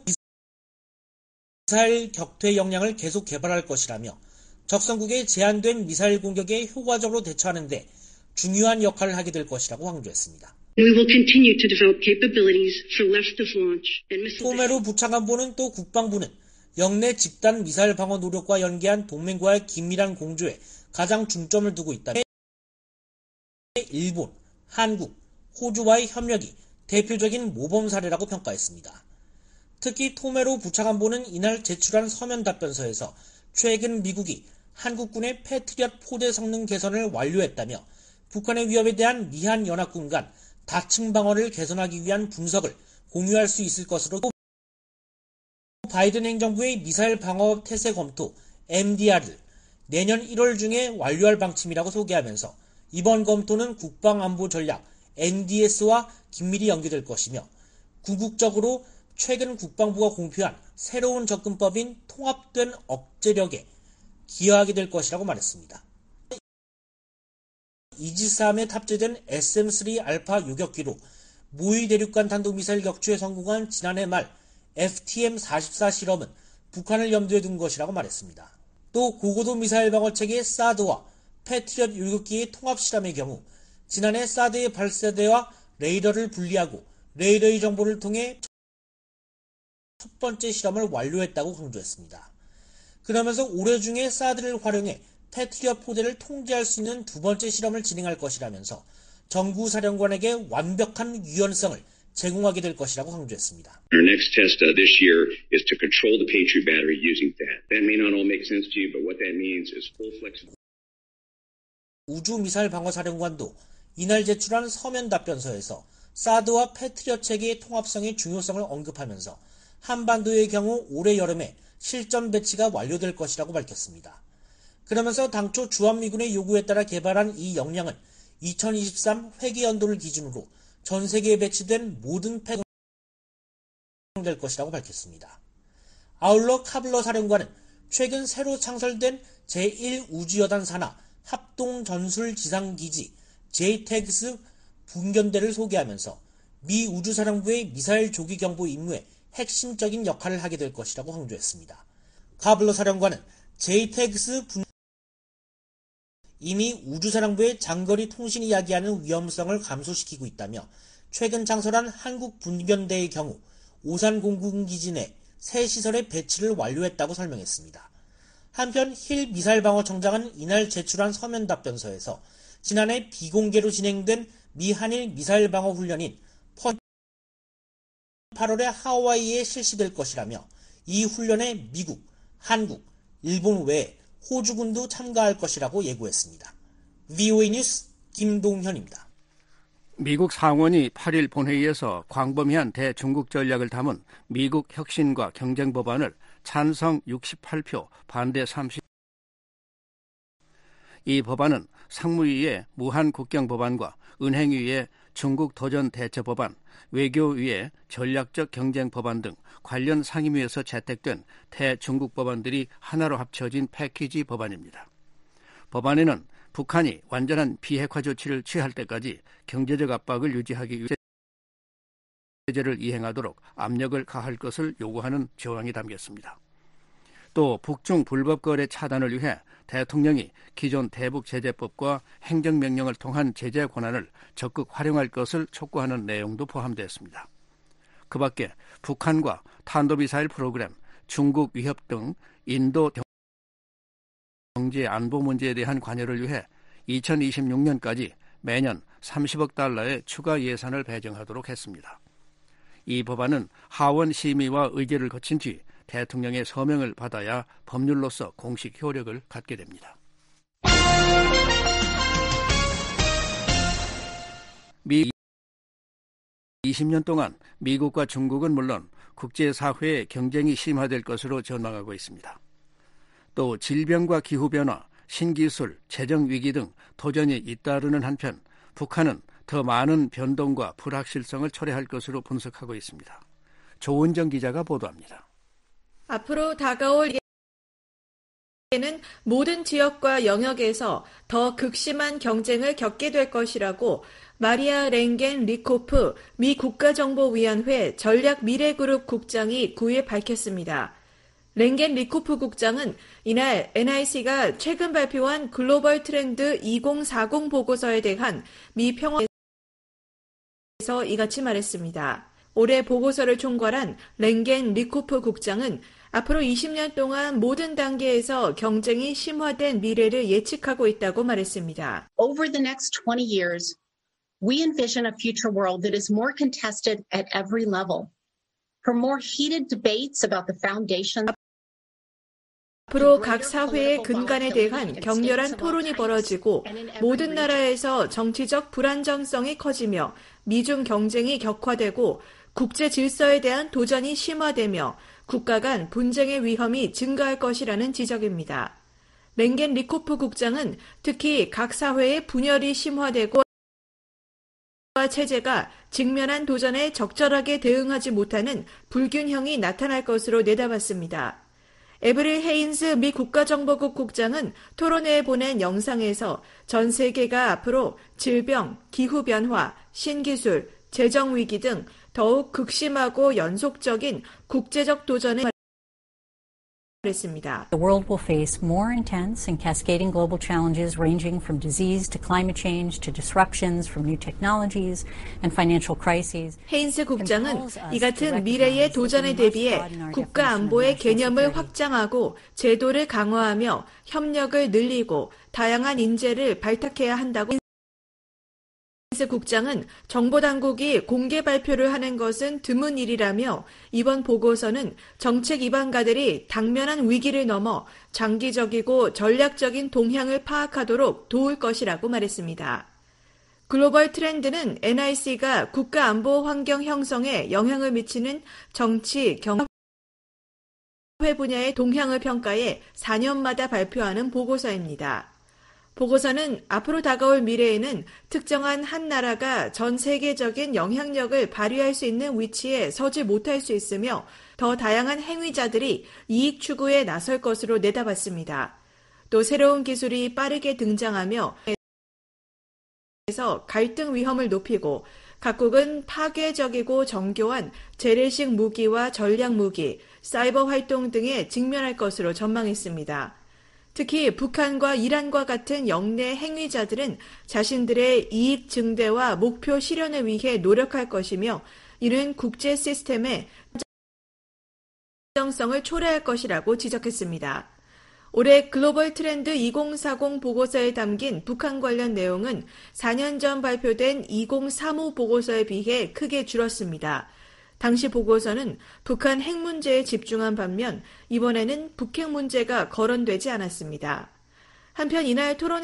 미사일 격퇴 역량을 계속 개발할 것이라며 적성국의 제한된 미사일 공격에 효과적으로 대처하는 데 중요한 역할을 하게 될 것이라고 강조했습니다. We will continue to develop capabilities for left-of-launch and missile. 토메로 부차관보는 또 국방부는 영내 집단 미사일 방어 노력과 연계한 동맹과의 긴밀한 공조에 가장 중점을 두고 있다며 일본, 한국, 호주와의 협력이 대표적인 모범 사례라고 평가했습니다. 특히 토메로 부차관보는 이날 제출한 서면 답변서에서 최근 미국이 한국군의 패트리엇 포대 성능 개선을 완료했다며 북한의 위협에 대한 미한 연합군 간 다층 방어를 개선하기 위한 분석을 공유할 수 있을 것으로 바이든 행정부의 미사일 방어 태세 검토 엠디알을 내년 일월 중에 완료할 방침이라고 소개하면서 이번 검토는 국방안보 전략 엔디에스와 긴밀히 연계될 것이며 궁극적으로 최근 국방부가 공표한 새로운 접근법인 통합된 억제력에 기여하게 될 것이라고 말했습니다. 이지스함에 탑재된 에스엠 쓰리 알파 요격기로 모의 대륙간 탄도미사일 격추에 성공한 지난해 말 에프티엠 사십사 실험은 북한을 염두에 둔 것이라고 말했습니다. 또 고고도 미사일 방어체계 사드와 패트리엇 요격기의 통합 실험의 경우 지난해 사드의 발사대와 레이더를 분리하고 레이더의 정보를 통해 첫 번째 실험을 완료했다고 강조했습니다. 그러면서 올해 중에 사드를 활용해 패트리엇 포대를 통제할 수 있는 두 번째 실험을 진행할 것이라면서 정구사령관에게 완벽한 유연성을 제공하게 될 것이라고 강조했습니다. Our next test uh, this year is to control the Patriot battery using that. That may not all make sense to you, but what that means is full flexibility. 우주 미사일 방어 사령관도 이날 제출한 서면 답변서에서 사드와 패트리엇 체계의 통합성의 중요성을 언급하면서 한반도의 경우 올해 여름에 실전 배치가 완료될 것이라고 밝혔습니다. 그러면서 당초 주한미군의 요구에 따라 개발한 이 역량은 이천이십삼 회계연도를 기준으로 전 세계에 배치된 모든 패 될 것이라고 밝혔습니다. 아울러 카블러 사령관은 최근 새로 창설된 제일 우주여단 산하 합동전술지상기지 제이텍스 분견대를 소개하면서 미 우주사령부의 미사일 조기 경보 임무에 핵심적인 역할을 하게 될 것이라고 강조했습니다. 카블러 사령관은 제이텍스 분 이미 우주사령부의 장거리 통신 이야기하는 위험성을 감소시키고 있다며 최근 창설한 한국 분견대의 경우 오산 공군기지 내 새 시설의 배치를 완료했다고 설명했습니다. 한편 힐 미사일방어청장은 이날 제출한 서면 답변서에서 지난해 비공개로 진행된 미 한일 미사일 방어 훈련인 팔월에 하와이에 실시될 것이라며 이 훈련에 미국, 한국, 일본 외에 호주군도 참가할 것이라고 예고했습니다. 브이오에이 뉴스 김동현입니다. 미국 상원이 팔일 본회의에서 광범위한 대중국 전략을 담은 미국 혁신과 경쟁 법안을 찬성 육십팔 표, 반대 삼십. 이 법안은 상무위의 무한 국경 법안과 은행위의 중국 도전 대처 법안, 외교위의 전략적 경쟁 법안 등 관련 상임위에서 채택된 대중국 법안들이 하나로 합쳐진 패키지 법안입니다. 법안에는 북한이 완전한 비핵화 조치를 취할 때까지 경제적 압박을 유지하기 위해 제재를 이행하도록 압력을 가할 것을 요구하는 조항이 담겼습니다. 또 북중 불법 거래 차단을 위해 대통령이 기존 대북제재법과 행정명령을 통한 제재 권한을 적극 활용할 것을 촉구하는 내용도 포함되었습니다. 그 밖에 북한과 탄도미사일 프로그램, 중국 위협 등 인도 경제 안보 문제에 대한 관여를 위해 이천이십육 년까지 매년 삼십억 달러의 추가 예산을 배정하도록 했습니다. 이 법안은 하원 심의와 의결을 거친 뒤 대통령의 서명을 받아야 법률로서 공식 효력을 갖게 됩니다. 미 이십 년 동안 미국과 중국은 물론 국제사회의 경쟁이 심화될 것으로 전망하고 있습니다. 또 질병과 기후변화, 신기술, 재정위기 등 도전이 잇따르는 한편 북한은 더 많은 변동과 불확실성을 초래할 것으로 분석하고 있습니다. 조은정 기자가 보도합니다. 앞으로 다가올 는 모든 지역과 영역에서 더 극심한 경쟁을 겪게 될 것이라고 마리아 랭겐 리코프 미 국가정보위원회 전략미래그룹 국장이 구일 밝혔습니다. 랭겐 리코프 국장은 이날 엔아이씨가 최근 발표한 글로벌 트렌드 이천사십 보고서에 대한 미 평화에서 이같이 말했습니다. 올해 보고서를 총괄한 랭겐 리코프 국장은 앞으로 이십 년 동안 모든 단계에서 경쟁이 심화된 미래를 예측하고 있다고 말했습니다. Over the next twenty years, we envision a future world that is more contested at every level. For more heated debates about the foundation. 앞으로 각 사회의 근간에 대한 격렬한 토론이 벌어지고 모든 나라에서 정치적 불안정성이 커지며 미중 경쟁이 격화되고 국제 질서에 대한 도전이 심화되며 국가 간 분쟁의 위험이 증가할 것이라는 지적입니다. 랭겐 리코프 국장은 특히 각 사회의 분열이 심화되고 체제가 직면한 도전에 적절하게 대응하지 못하는 불균형이 나타날 것으로 내다봤습니다. 에브릴 헤인스 미 국가정보국 국장은 토론회에 보낸 영상에서 전 세계가 앞으로 질병, 기후변화, 신기술, 재정위기 등 더욱 극심하고 연속적인 국제적 도전에 말했습니다. The world will face more intense and cascading global challenges ranging from disease to climate change to disruptions from new technologies and financial crises. 헤인스 국장은 이 같은 미래의 도전에 대비해 국가 안보의 개념을 확장하고 제도를 강화하며 협력을 늘리고 다양한 인재를 발탁해야 한다고 헤인스 국장은 정보당국이 공개 발표를 하는 것은 드문 일이라며 이번 보고서는 정책 입안가들이 당면한 위기를 넘어 장기적이고 전략적인 동향을 파악하도록 도울 것이라고 말했습니다. 글로벌 트렌드는 엔아이씨가 국가안보 환경 형성에 영향을 미치는 정치, 경제 분야의 동향을 평가해 사 년마다 발표하는 보고서입니다. 보고서는 앞으로 다가올 미래에는 특정한 한 나라가 전 세계적인 영향력을 발휘할 수 있는 위치에 서지 못할 수 있으며 더 다양한 행위자들이 이익 추구에 나설 것으로 내다봤습니다. 또 새로운 기술이 빠르게 등장하며 에서 갈등 위험을 높이고 각국은 파괴적이고 정교한 재래식 무기와 전략 무기, 사이버 활동 등에 직면할 것으로 전망했습니다. 특히 북한과 이란과 같은 영내 행위자들은 자신들의 이익 증대와 목표 실현을 위해 노력할 것이며 이는 국제 시스템의 안정성을 초래할 것이라고 지적했습니다. 올해 글로벌 트렌드 이공사공 보고서에 담긴 북한 관련 내용은 사 년 전 발표된 이공삼오 보고서에 비해 크게 줄었습니다. 당시 보고서는 북한 핵 문제에 집중한 반면 이번에는 북핵 문제가 거론되지 않았습니다. 한편 이날 토론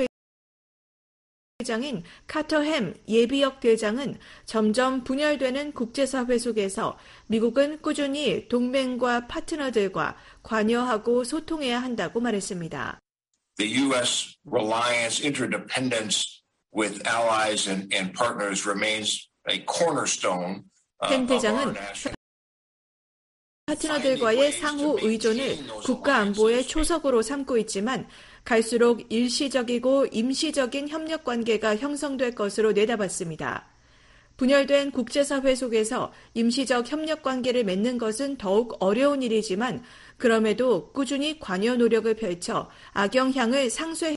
대장인 카터 햄 예비역 대장은 점점 분열되는 국제사회 속에서 미국은 꾸준히 동맹과 파트너들과 관여하고 소통해야 한다고 말했습니다. The U S reliance, interdependence with allies and, and partners remains a cornerstone. 햄 대장은 파트너들과의 상호 의존을 국가 안보의 초석으로 삼고 있지만 갈수록 일시적이고 임시적인 협력 관계가 형성될 것으로 내다봤습니다. 분열된 국제사회 속에서 임시적 협력 관계를 맺는 것은 더욱 어려운 일이지만 그럼에도 꾸준히 관여 노력을 펼쳐 악영향을 상쇄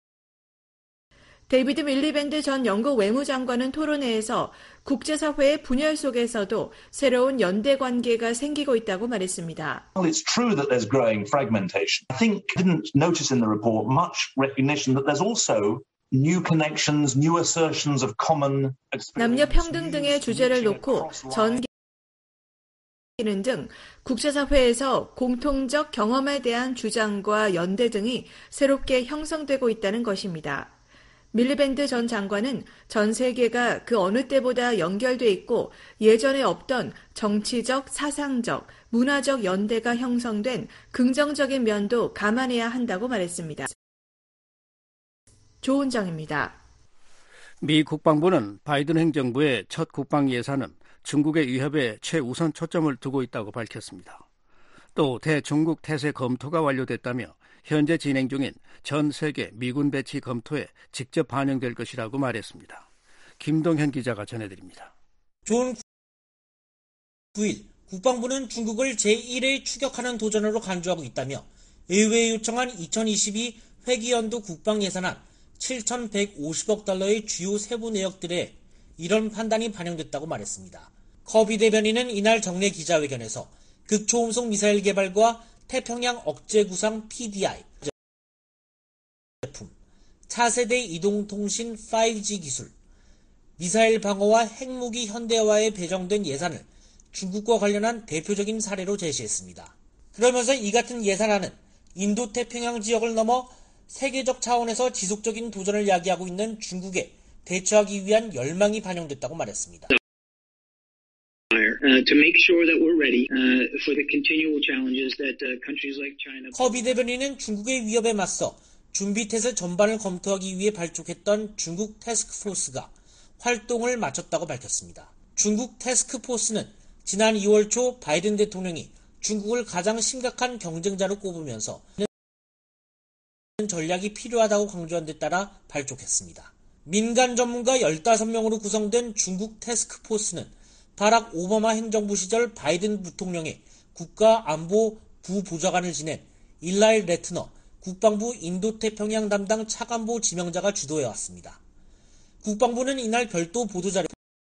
데이비드 밀리밴드 전 영국 외무장관은 토론회에서 국제사회의 분열 속에서도 새로운 연대 관계가 생기고 있다고 말했습니다. Well, it's true that there's growing fragmentation. I think I didn't notice in the report much recognition that there's also new connections, new assertions of common experience. 남녀 평등 등의 주제를 놓고 전 기능 등 국제사회에서 공통적 경험에 대한 주장과 연대 등이 새롭게 형성되고 있다는 것입니다. 밀리밴드 전 장관은 전 세계가 그 어느 때보다 연결돼 있고 예전에 없던 정치적, 사상적, 문화적 연대가 형성된 긍정적인 면도 감안해야 한다고 말했습니다. 조은정입니다. 미 국방부는 바이든 행정부의 첫 국방 예산은 중국의 위협에 최우선 초점을 두고 있다고 밝혔습니다. 또 대중국 태세 검토가 완료됐다며 현재 진행 중인 전 세계 미군 배치 검토에 직접 반영될 것이라고 말했습니다. 김동현 기자가 전해드립니다. 좋은 구 일 국방부는 중국을 제일의 추격하는 도전으로 간주하고 있다며 의회에 요청한 이천이십이 회기연도 국방 예산안 칠천백오십억 달러의 주요 세부 내역들에 이런 판단이 반영됐다고 말했습니다. 커비 대변인은 이날 정례 기자회견에서 극초음속 미사일 개발과 태평양 억제 구상 피디아이 제품, 차세대 이동통신 파이브 지 기술, 미사일 방어와 핵무기 현대화에 배정된 예산을 중국과 관련한 대표적인 사례로 제시했습니다. 그러면서 이 같은 예산안은 인도 태평양 지역을 넘어 세계적 차원에서 지속적인 도전을 야기하고 있는 중국에 대처하기 위한 열망이 반영됐다고 말했습니다. Uh, to make sure that we're ready uh, for the continual challenges that uh, countries like China. 커비 대변인은 중국의 위협에 맞서 준비 태세 전반을 검토하기 위해 발족했던 중국 태스크포스가 활동을 마쳤다고 밝혔습니다. 중국 태스크포스는 지난 이월 초 바이든 대통령이 중국을 가장 심각한 경쟁자로 꼽으면서 전략이 필요하다고 강조한 데 따라 발족했습니다. 민간 전문가 열다섯 명으로 구성된 중국 태스크포스는 바락 오바마 행정부 시절 바이든 부통령의 국가안보 부보좌관을 지낸 일라일 레트너 국방부 인도태평양 담당 차관보 지명자가 주도해왔습니다. 국방부는 이날 별도 보도자료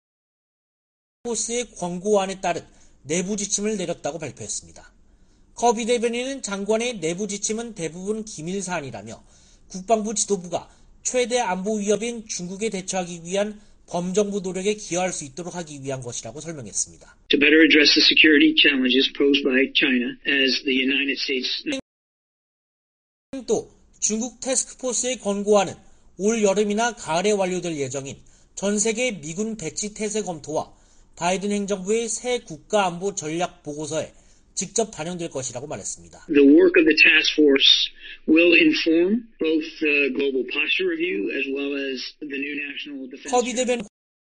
포스의 권고안에 따른 내부 지침을 내렸다고 발표했습니다. 커비 대변인은 장관의 내부 지침은 대부분 기밀 사안이라며 국방부 지도부가 최대 안보 위협인 중국에 대처하기 위한 범정부 노력에 기여할 수 있도록 하기 위한 것이라고 설명했습니다. To better address the security challenges posed by China as the United States. 또 중국 태스크포스의 권고안은 올 여름이나 가을에 완료될 예정인 전 세계 미군 배치 태세 검토와 바이든 행정부의 새 국가안보 전략 보고서에 직접 반영될 것이라고 말했습니다. The work of the task force will inform both the global posture review as well as the new national defense. 커비 대변인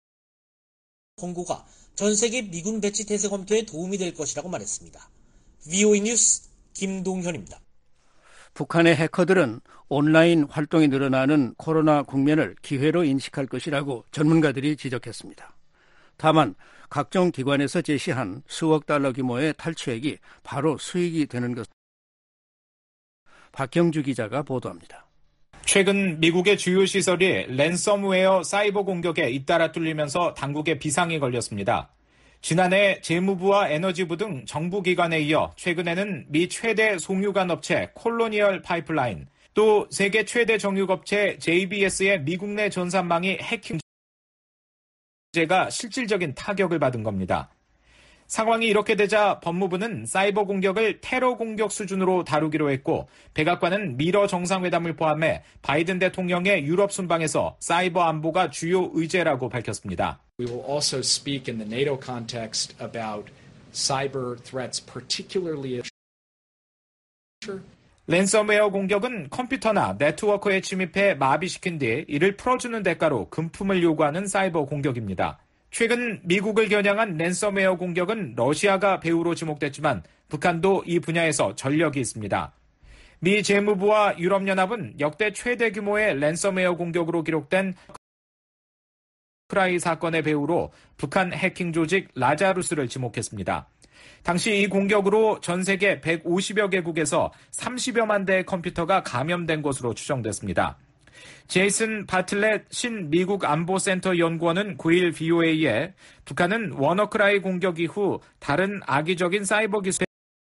권고가 전 세계 미군 배치 태세 검토에 도움이 될 것이라고 말했습니다. 브이오에이 뉴스 김동현입니다. 북한의 해커들은 온라인 활동이 늘어나는 코로나 국면을 기회로 인식할 것이라고 전문가들이 지적했습니다. 다만 각종 기관에서 제시한 수억 달러 규모의 탈취액이 바로 수익이 되는 것. 박경주 기자가 보도합니다. 최근 미국의 주요 시설이 랜섬웨어 사이버 공격에 잇따라 뚫리면서 당국에 비상이 걸렸습니다. 지난해 재무부와 에너지부 등 정부기관에 이어 최근에는 미 최대 송유관 업체 콜로니얼 파이프라인, 또 세계 최대 정유업체 제이비에스의 미국 내 전산망이 해킹 제가 실질적인 타격을 받은 겁니다. 상황이 이렇게 되자 법무부는 사이버 공격을 테러 공격 수준으로 다루기로 했고, 백악관은 미러 정상회담을 포함해 바이든 대통령의 유럽 순방에서 사이버 안보가 주요 의제라고 밝혔습니다. We will also speak in the NATO context about cyber threats, particularly 랜섬웨어 공격은 컴퓨터나 네트워크에 침입해 마비시킨 뒤 이를 풀어주는 대가로 금품을 요구하는 사이버 공격입니다. 최근 미국을 겨냥한 랜섬웨어 공격은 러시아가 배후로 지목됐지만 북한도 이 분야에서 전력이 있습니다. 미 재무부와 유럽연합은 역대 최대 규모의 랜섬웨어 공격으로 기록된 크라이 사건의 배후로 북한 해킹 조직 라자루스를 지목했습니다. 당시 이 공격으로 전 세계 백오십여 개국에서 삼십여만 대의 컴퓨터가 감염된 것으로 추정됐습니다. 제이슨 바틀렛 신 미국 안보센터 연구원은 구일 브이오에이에 북한은 워너크라이 공격 이후 다른 악의적인 사이버 기술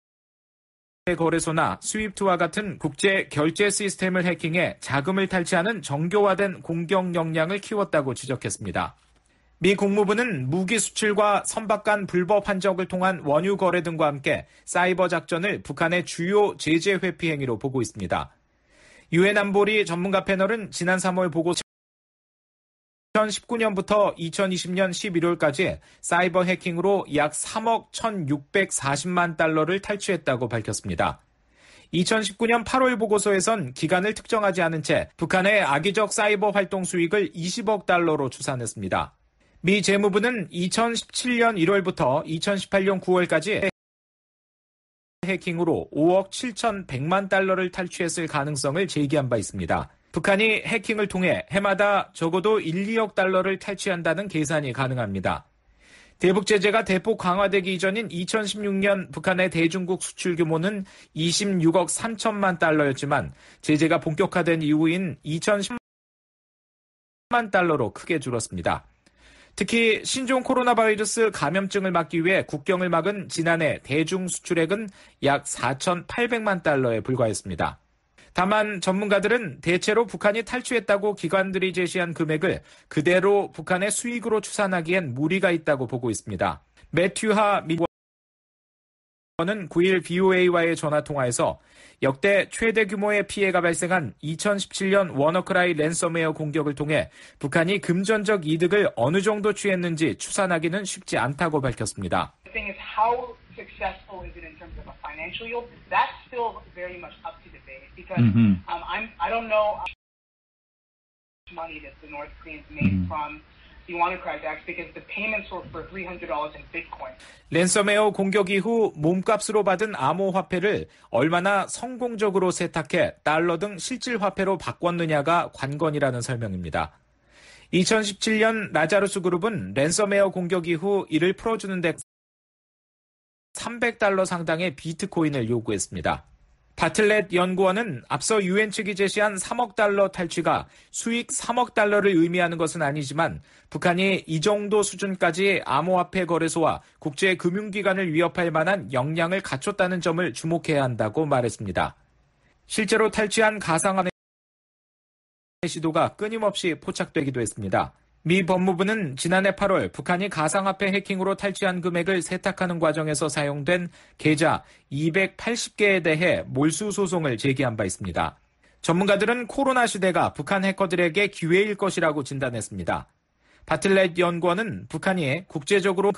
거래소나 스위프트와 같은 국제 결제 시스템을 해킹해 자금을 탈취하는 정교화된 공격 역량을 키웠다고 지적했습니다. 미 국무부는 무기 수출과 선박 간 불법 한적을 통한 원유 거래 등과 함께 사이버 작전을 북한의 주요 제재 회피 행위로 보고 있습니다. 유엔 안보리 전문가 패널은 지난 삼월 보고서 이천십구 년부터 이천이십 년 십일월까지 사이버 해킹으로 약 삼억 천육백사십만 달러를 탈취했다고 밝혔습니다. 이천십구 년 팔월 보고서에선 기간을 특정하지 않은 채 북한의 악의적 사이버 활동 수익을 이십억 달러로 추산했습니다. 미 재무부는 이천십칠 년 일월부터 이천십팔 년 구월까지 해킹으로 오억 칠천백만 달러를 탈취했을 가능성을 제기한 바 있습니다. 북한이 해킹을 통해 해마다 적어도 일, 이억 달러를 탈취한다는 계산이 가능합니다. 대북 제재가 대폭 강화되기 이전인 이천십육 년 북한의 대중국 수출 규모는 이십육억 삼천만 달러였지만 제재가 본격화된 이후인 이천십만 달러로 크게 줄었습니다. 특히 신종 코로나 바이러스 감염증을 막기 위해 국경을 막은 지난해 대중 수출액은 약 사천팔백만 달러에 불과했습니다. 다만 전문가들은 대체로 북한이 탈취했다고 기관들이 제시한 금액을 그대로 북한의 수익으로 추산하기엔 무리가 있다고 보고 있습니다. 매튜하 미국은 구일 브이오에이와의 전화통화에서 역대 최대 규모의 피해가 발생한 이천십칠 년 워너크라이 랜섬웨어 공격을 통해 북한이 금전적 이득을 어느 정도 취했는지 추산하기는 쉽지 않다고 밝혔습니다. Successful is it in terms of a financial yield? That's still very much up to debate because mm-hmm. um, I'm I don't know how much money that the North Koreans made mm-hmm. from the WannaCry attacks because the payments were for three hundred dollars in Bitcoin. 랜섬웨어 공격 이후 몸값으로 받은 암호화폐를 얼마나 성공적으로 세탁해 달러 등 실질 화폐로 바꿨느냐가 관건이라는 설명입니다. 이천십칠 년 라자루스 그룹은 랜섬웨어 공격 이후 이를 풀어주는 데 삼백 달러 상당의 비트코인을 요구했습니다. 바틀렛 연구원은 앞서 유엔 측이 제시한 삼억 달러 탈취가 수익 삼억 달러를 의미하는 것은 아니지만 북한이 이 정도 수준까지 암호화폐 거래소와 국제금융기관을 위협할 만한 역량을 갖췄다는 점을 주목해야 한다고 말했습니다. 실제로 탈취한 가상화폐 시도가 끊임없이 포착되기도 했습니다. 미 법무부는 지난해 팔월 북한이 가상화폐 해킹으로 탈취한 금액을 세탁하는 과정에서 사용된 계좌 이백팔십 개에 대해 몰수 소송을 제기한 바 있습니다. 전문가들은 코로나 시대가 북한 해커들에게 기회일 것이라고 진단했습니다. 바틀렛 연구원은 북한이 국제적으로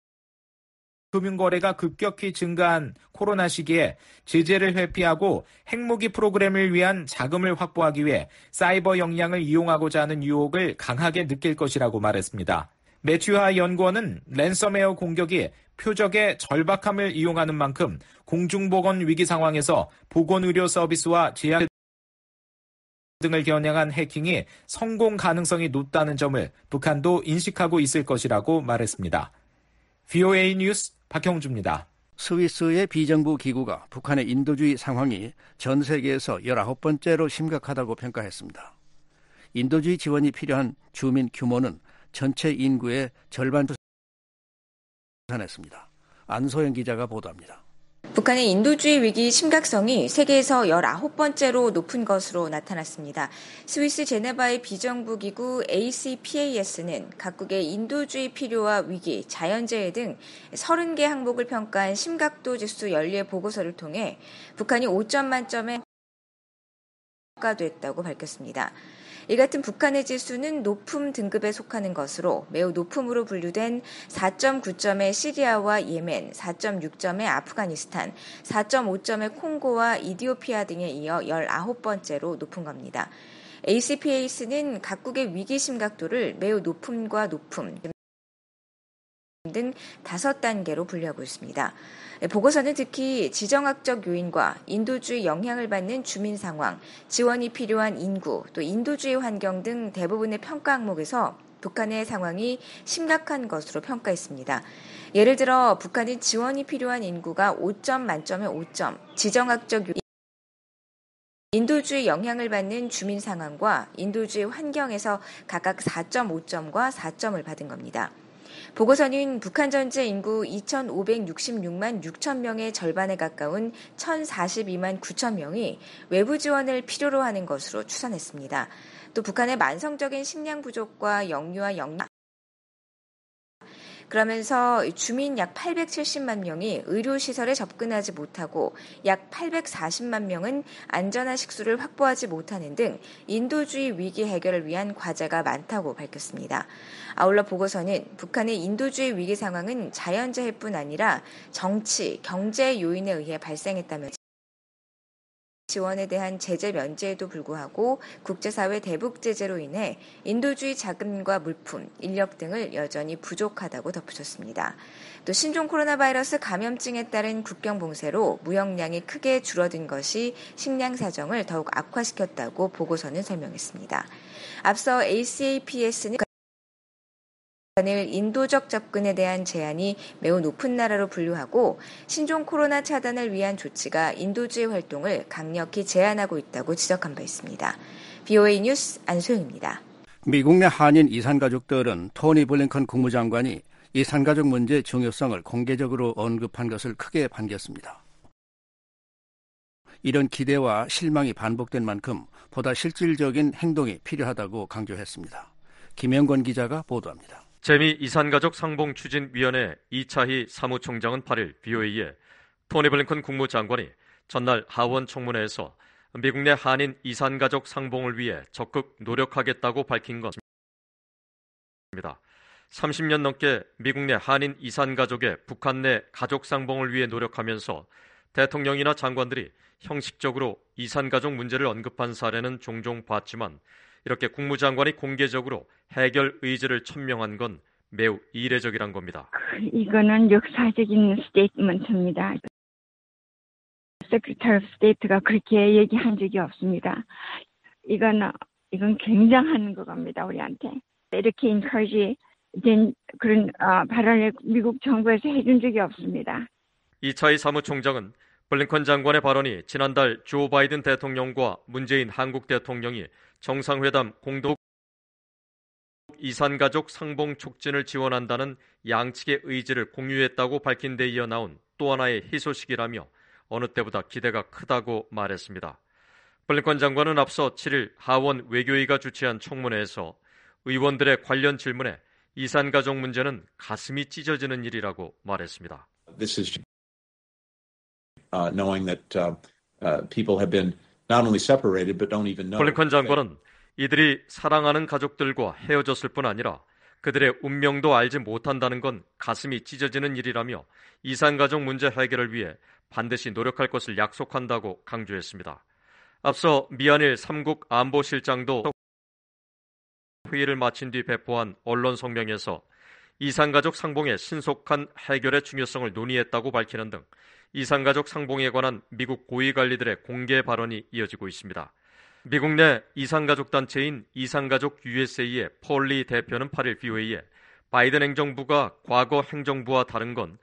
금융거래가 급격히 증가한 코로나 시기에 제재를 회피하고 핵무기 프로그램을 위한 자금을 확보하기 위해 사이버 역량을 이용하고자 하는 유혹을 강하게 느낄 것이라고 말했습니다. 매튜하 연구원은 랜섬웨어 공격이 표적의 절박함을 이용하는 만큼 공중보건 위기 상황에서 보건의료 서비스와 제약 등을 겨냥한 해킹이 성공 가능성이 높다는 점을 북한도 인식하고 있을 것이라고 말했습니다. 브이오에이 뉴스 박형주입니다. 스위스의 비정부 기구가 북한의 인도주의 상황이 전 세계에서 열아홉 번째로 심각하다고 평가했습니다. 인도주의 지원이 필요한 주민 규모는 전체 인구의 절반 추산했습니다. 안소영 기자가 보도합니다. 북한의 인도주의 위기 심각성이 세계에서 열아홉 번째로 높은 것으로 나타났습니다. 스위스 제네바의 비정부 기구 에이씨피에이에스는 각국의 인도주의 필요와 위기, 자연재해 등 서른 개 항목을 평가한 심각도 지수 연례 보고서를 통해 북한이 오 점 만점에 평가됐다고 밝혔습니다. 이 같은 북한의 지수는 높음 등급에 속하는 것으로 매우 높음으로 분류된 사 점 구 점의 시리아와 예멘, 사 점 육 점의 아프가니스탄, 사 점 오 점의 콩고와 이디오피아 등에 이어 열아홉 번째로 높은 겁니다. 에이씨피에이에스는 각국의 위기 심각도를 매우 높음과 높음 등 다섯 단계로 분류하고 있습니다. 보고서는 특히 지정학적 요인과 인도주의 영향을 받는 주민 상황, 지원이 필요한 인구, 또 인도주의 환경 등 대부분의 평가 항목에서 북한의 상황이 심각한 것으로 평가했습니다. 예를 들어 북한은 지원이 필요한 인구가 오 점 만점에 오 점, 지정학적 요인, 인도주의 영향을 받는 주민 상황과 인도주의 환경에서 각각 사 점 오 점과 사 점을 받은 겁니다. 보고서는 북한 전체 인구 이천오백육십육만 육천 명의 절반에 가까운 천사십이만 구천 명이 외부 지원을 필요로 하는 것으로 추산했습니다. 또 북한의 만성적인 식량 부족과 영유아 영양 그러면서 주민 약 팔백칠십만 명이 의료시설에 접근하지 못하고 약 팔백사십만 명은 안전한 식수를 확보하지 못하는 등 인도주의 위기 해결을 위한 과제가 많다고 밝혔습니다. 아울러 보고서는 북한의 인도주의 위기 상황은 자연재해뿐 아니라 정치, 경제 요인에 의해 발생했다면서 지원에 대한 제재 면제에도 불구하고 국제사회 대북 제재로 인해 인도주의 자금과 물품, 인력 등을 여전히 부족하다고 덧붙였습니다. 또 신종 코로나 바이러스 감염증에 따른 국경 봉쇄로 무역량이 크게 줄어든 것이 식량 사정을 더욱 악화시켰다고 보고서는 설명했습니다. 앞서 에이씨피에이에스는 인도적 접근에 대한 제한이 매우 높은 나라로 분류하고 신종 코로나 차단을 위한 조치가 인도주의 활동을 강력히 제한하고 있다고 지적한 바 있습니다. 브이오에이 뉴스 안소영입니다. 미국 내 한인 이산가족들은 토니 블링컨 국무장관이 이산가족 문제의 중요성을 공개적으로 언급한 것을 크게 반겼습니다. 이런 기대와 실망이 반복된 만큼 보다 실질적인 행동이 필요하다고 강조했습니다. 김영권 기자가 보도합니다. 재미 이산가족 상봉추진위원회 이차희 사무총장은 팔일 브이오에이에 토니 블링컨 국무장관이 전날 하원 청문회에서 미국 내 한인 이산가족 상봉을 위해 적극 노력하겠다고 밝힌 것입니다. 삼십 년 넘게 미국 내 한인 이산가족의 북한 내 가족 상봉을 위해 노력하면서 대통령이나 장관들이 형식적으로 이산가족 문제를 언급한 사례는 종종 봤지만 이렇게 국무장관이 공개적으로 해결 의지를 천명한 건 매우 이례적이란 겁니다. 이거는 역사적인 스테이트먼트입니다. 세크리터리 오브 스테이트가 그렇게 얘기한 적이 없습니다. 이건 이건 굉장한 겁니다, 우리한테. 이렇게 인커리지 된 그런 어, 발언을 미국 정부에서 해준 적이 없습니다. 이차희 사무총장은 블링컨 장관의 발언이 지난달 조 바이든 대통령과 문재인 한국 대통령이 정상회담 공동 이산가족 상봉 촉진을 지원한다는 양측의 의지를 공유했다고 밝힌 데 이어 나온 또 하나의 희소식이라며 어느 때보다 기대가 크다고 말했습니다. 블링컨 장관은 앞서 칠일 하원 외교위가 주최한 청문회에서 의원들의 관련 질문에 이산가족 문제는 가슴이 찢어지는 일이라고 말했습니다. This is uh, knowing that uh, uh, people have been not only separated but don't even know. 블링컨 장관은 이들이 사랑하는 가족들과 헤어졌을 뿐 아니라 그들의 운명도 알지 못한다는 건 가슴이 찢어지는 일이라며 이산가족 문제 해결을 위해 반드시 노력할 것을 약속한다고 강조했습니다. 앞서 미한일 삼국 안보실장도 회의를 마친 뒤 배포한 언론 성명에서 이산가족 상봉의 신속한 해결의 중요성을 논의했다고 밝히는 등 이산가족 상봉에 관한 미국 고위관리들의 공개 발언이 이어지고 있습니다. 미국 내 이산가족 단체인 이산가족 유에스에이의 폴리 대표는 팔일 브이오에이에 바이든 행정부가 과거 행정부와 다른 건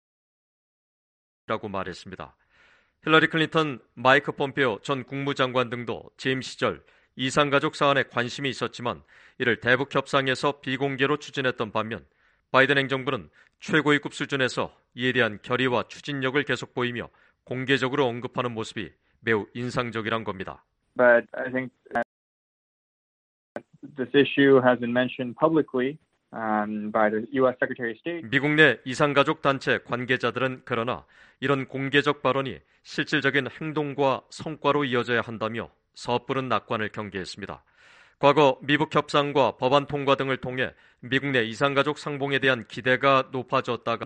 라고 말했습니다. 힐러리 클린턴, 마이크 폼페오 전 국무장관 등도 재임 시절 이산가족 사안에 관심이 있었지만 이를 대북 협상에서 비공개로 추진했던 반면 바이든 행정부는 최고위급 수준에서 이에 대한 결의와 추진력을 계속 보이며 공개적으로 언급하는 모습이 매우 인상적이란 겁니다. But I think this issue has been mentioned publicly um, by the U S Secretary of State. 미국 내 이산가족 단체 관계자들은 그러나 이런 공개적 발언이 실질적인 행동과 성과로 이어져야 한다며 섣부른 낙관을 경계했습니다. 과거 미북 협상과 법안 통과 등을 통해 미국 내 이산가족 상봉에 대한 기대가 높아졌다가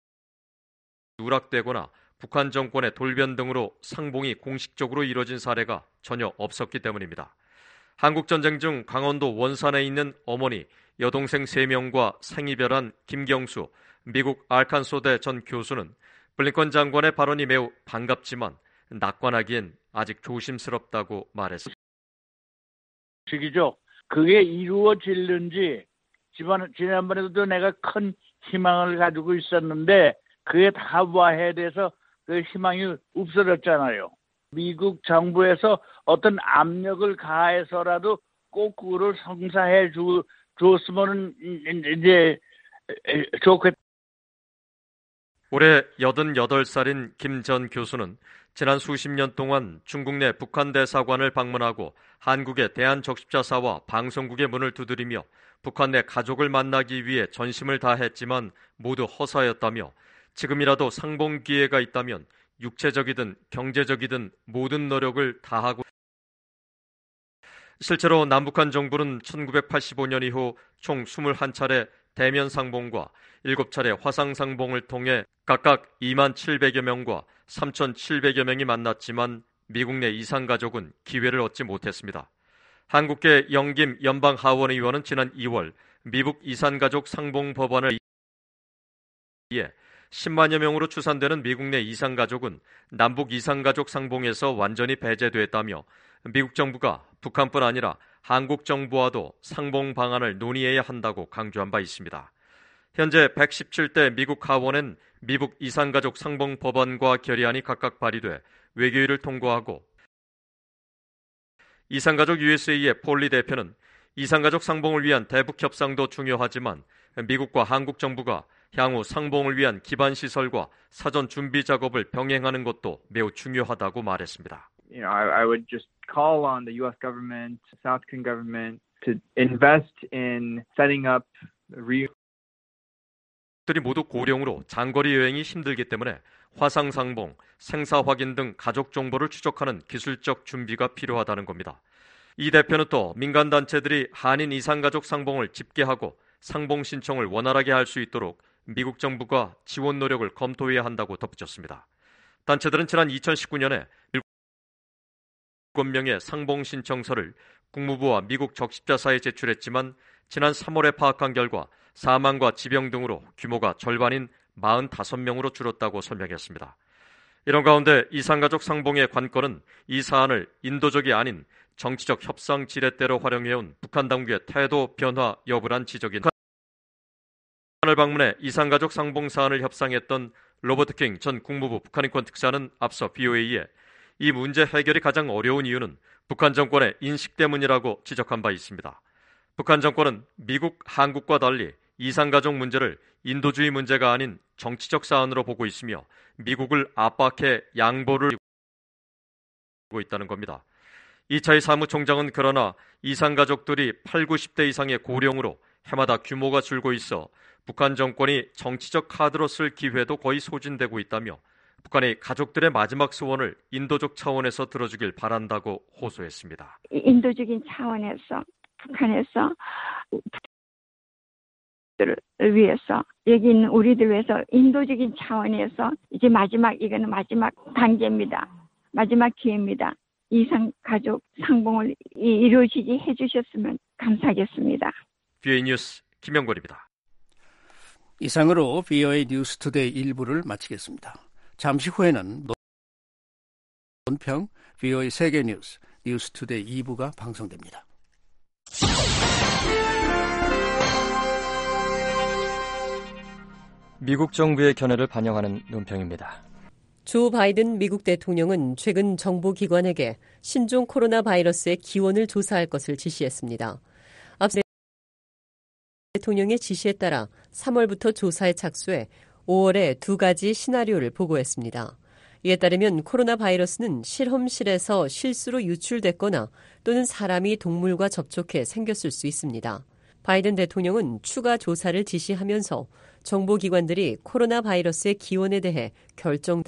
누락되거나 북한 정권의 돌변 등으로 상봉이 공식적으로 이뤄진 사례가 전혀 없었기 때문입니다. 한국전쟁 중 강원도 원산에 있는 어머니, 여동생 세 명과 생이별한 김경수, 미국 알칸소대 전 교수는 블링컨 장관의 발언이 매우 반갑지만 낙관하기엔 아직 조심스럽다고 말했습니다. 시기죠. 그게 이루어질는지 지난번에도 내가 큰 희망을 가지고 있었는데 그게 다 와해돼서 그 희망이 없어졌잖아요. 미국 정부에서 어떤 압력을 가해서라도 꼭 그거를 성사해 주, 줬으면 이제 좋겠다. 올해 여든여덟 살인 김 전 교수는 지난 수십 년 동안 중국 내 북한 대사관을 방문하고 한국의 대한적십자사와 방송국의 문을 두드리며 북한 내 가족을 만나기 위해 전심을 다했지만 모두 허사였다며 지금이라도 상봉 기회가 있다면 육체적이든 경제적이든 모든 노력을 다하고 실제로 남북한 정부는 천구백팔십오 년 이후 총 이십일 차례 대면 상봉과 일곱 차례 화상 상봉을 통해 각각 이만 칠백여 명과 삼천칠백여 명이 만났지만 미국 내 이산가족은 기회를 얻지 못했습니다. 한국계 영김 연방하원의원은 지난 이월 미국 이산가족 상봉 법안을 위해 십만여 명으로 추산되는 미국 내 이산가족은 남북 이산가족 상봉에서 완전히 배제됐다며 미국 정부가 북한뿐 아니라 한국 정부와도 상봉 방안을 논의해야 한다고 강조한 바 있습니다. 현재 백십칠 대 미국 하원엔 미북 이산가족 상봉 법안과 결의안이 각각 발의돼 외교위를 통과하고 이산가족 유에스에이의 폴리 대표는 이산가족 상봉을 위한 대북 협상도 중요하지만 미국과 한국 정부가 향후 상봉을 위한 기반 시설과 사전 준비 작업을 병행하는 것도 매우 중요하다고 말했습니다. You know, I, I would just call on the U S government, South Korean government to invest in setting up re 들이 모두 고령으로 장거리 여행이 힘들기 때문에 화상 상봉, 생사 확인 등 가족 정보를 추적하는 기술적 준비가 필요하다는 겁니다. 이 대표는 또 민간 단체들이 한인 이산가족 상봉을 집계하고 상봉 신청을 원활하게 할 수 있도록 미국 정부가 지원 노력을 검토해야 한다고 덧붙였습니다. 단체들은 지난 이천십구 년에 일곱 명의 상봉 신청서를 국무부와 미국 적십자사에 제출했지만 지난 삼월에 파악한 결과 사망과 지병 등으로 규모가 절반인 사십오 명으로 줄었다고 설명했습니다. 이런 가운데 이산가족 상봉의 관건은 이 사안을 인도적이 아닌 정치적 협상 지렛대로 활용해온 북한 당국의 태도 변화 여부란 지적인 북한을 방문해 이산가족 상봉 사안을 협상했던 로버트 킹 전 국무부 북한인권 특사는 앞서 비오에이에 이 문제 해결이 가장 어려운 이유는 북한 정권의 인식 때문이라고 지적한 바 있습니다. 북한 정권은 미국, 한국과 달리 이산가족 문제를 인도주의 문제가 아닌 정치적 사안으로 보고 있으며 미국을 압박해 양보를 하고 있다는 겁니다. 이차이 사무총장은 그러나 이산가족들이 팔십, 구십 대 이상의 고령으로 해마다 규모가 줄고 있어 북한 정권이 정치적 카드로 쓸 기회도 거의 소진되고 있다며 북한이 가족들의 마지막 소원을 인도적 차원에서 들어주길 바란다고 호소했습니다. 인도적인 차원에서 북한에서 를 위해서 여기 있는 우리들 위해서 인도적인 차원에서 이제 마지막 이거는 마지막 단계입니다. 마지막 기회입니다. 이상 가족 상봉을 이루어지게 해주셨으면 감사하겠습니다. 비오에이 뉴스 김영권입니다. 이상으로 비오에이 뉴스투데이 일부를 마치겠습니다. 잠시 후에는 논평 비오에이 세계뉴스 뉴스투데이 이 부가 방송됩니다. 미국 정부의 견해를 반영하는 논평입니다. 조 바이든 미국 대통령은 최근 정보기관에게 신종 코로나 바이러스의 기원을 조사할 것을 지시했습니다. 앞서 대통령의 지시에 따라 삼월부터 조사에 착수해 오월에 두 가지 시나리오를 보고했습니다. 이에 따르면 코로나 바이러스는 실험실에서 실수로 유출됐거나 또는 사람이 동물과 접촉해 생겼을 수 있습니다. 바이든 대통령은 추가 조사를 지시하면서 정보기관들이 코로나 바이러스의 기원에 대해 결정다고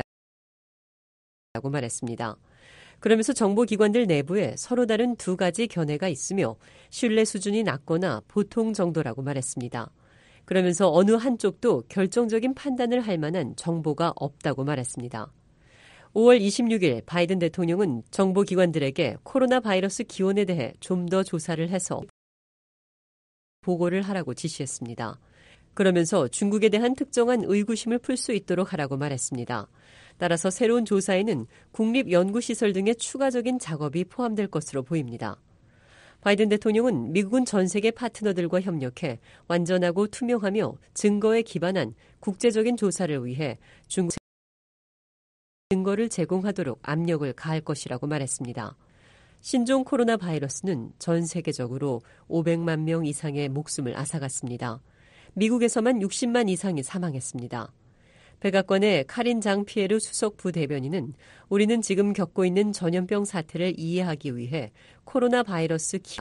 말했습니다. 그러면서 정보기관들 내부에 서로 다른 두 가지 견해가 있으며 신뢰 수준이 낮거나 보통 정도라고 말했습니다. 그러면서 어느 한쪽도 결정적인 판단을 할 만한 정보가 없다고 말했습니다. 오월 이십육일 바이든 대통령은 정보기관들에게 코로나 바이러스 기원에 대해 좀 더 조사를 해서 보고를 하라고 지시했습니다. 그러면서 중국에 대한 특정한 의구심을 풀 수 있도록 하라고 말했습니다. 따라서 새로운 조사에는 국립연구시설 등의 추가적인 작업이 포함될 것으로 보입니다. 바이든 대통령은 미국은 전 세계 파트너들과 협력해 완전하고 투명하며 증거에 기반한 국제적인 조사를 위해 중국 증거를 제공하도록 압력을 가할 것이라고 말했습니다. 신종 코로나 바이러스는 전 세계적으로 오백만 명 이상의 목숨을 앗아갔습니다. 미국에서만 육십만 이상이 사망했습니다. 백악관의 카린 장 피에르 수석 부대변인은 우리는 지금 겪고 있는 전염병 사태를 이해하기 위해 코로나 바이러스 기...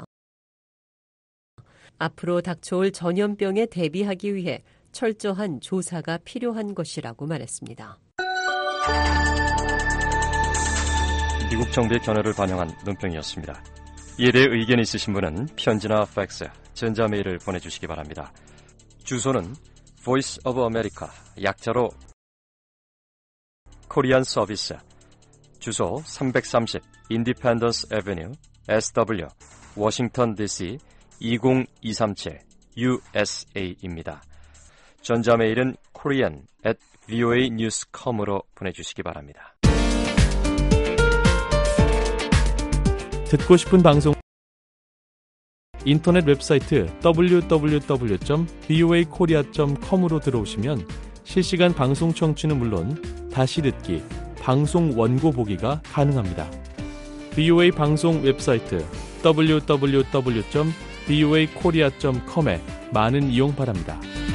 앞으로 닥쳐올 전염병에 대비하기 위해 철저한 조사가 필요한 것이라고 말했습니다. 미국 정부의 견해를 반영한 논평이었습니다. 이에 대해 의견이 있으신 분은 편지나 팩스, 전자메일을 보내주시기 바랍니다. 주소는 Voice of America, 약자로 코리안 서비스, 주소 삼백삼십 Independence Avenue, 에스더블유, 워싱턴 디씨 이공이삼칠 유에스에이입니다. 전자메일은 korean at voa news dot com으로 보내주시기 바랍니다. 듣고 싶은 방송 인터넷 웹사이트 더블유 더블유 더블유 점 브이오에이 코리아 점 컴으로 들어오시면 실시간 방송 청취는 물론 다시 듣기, 방송 원고 보기가 가능합니다. 브이오에이 방송 웹사이트 더블유 더블유 더블유 점 브이오에이 코리아 닷 컴에 많은 이용 바랍니다.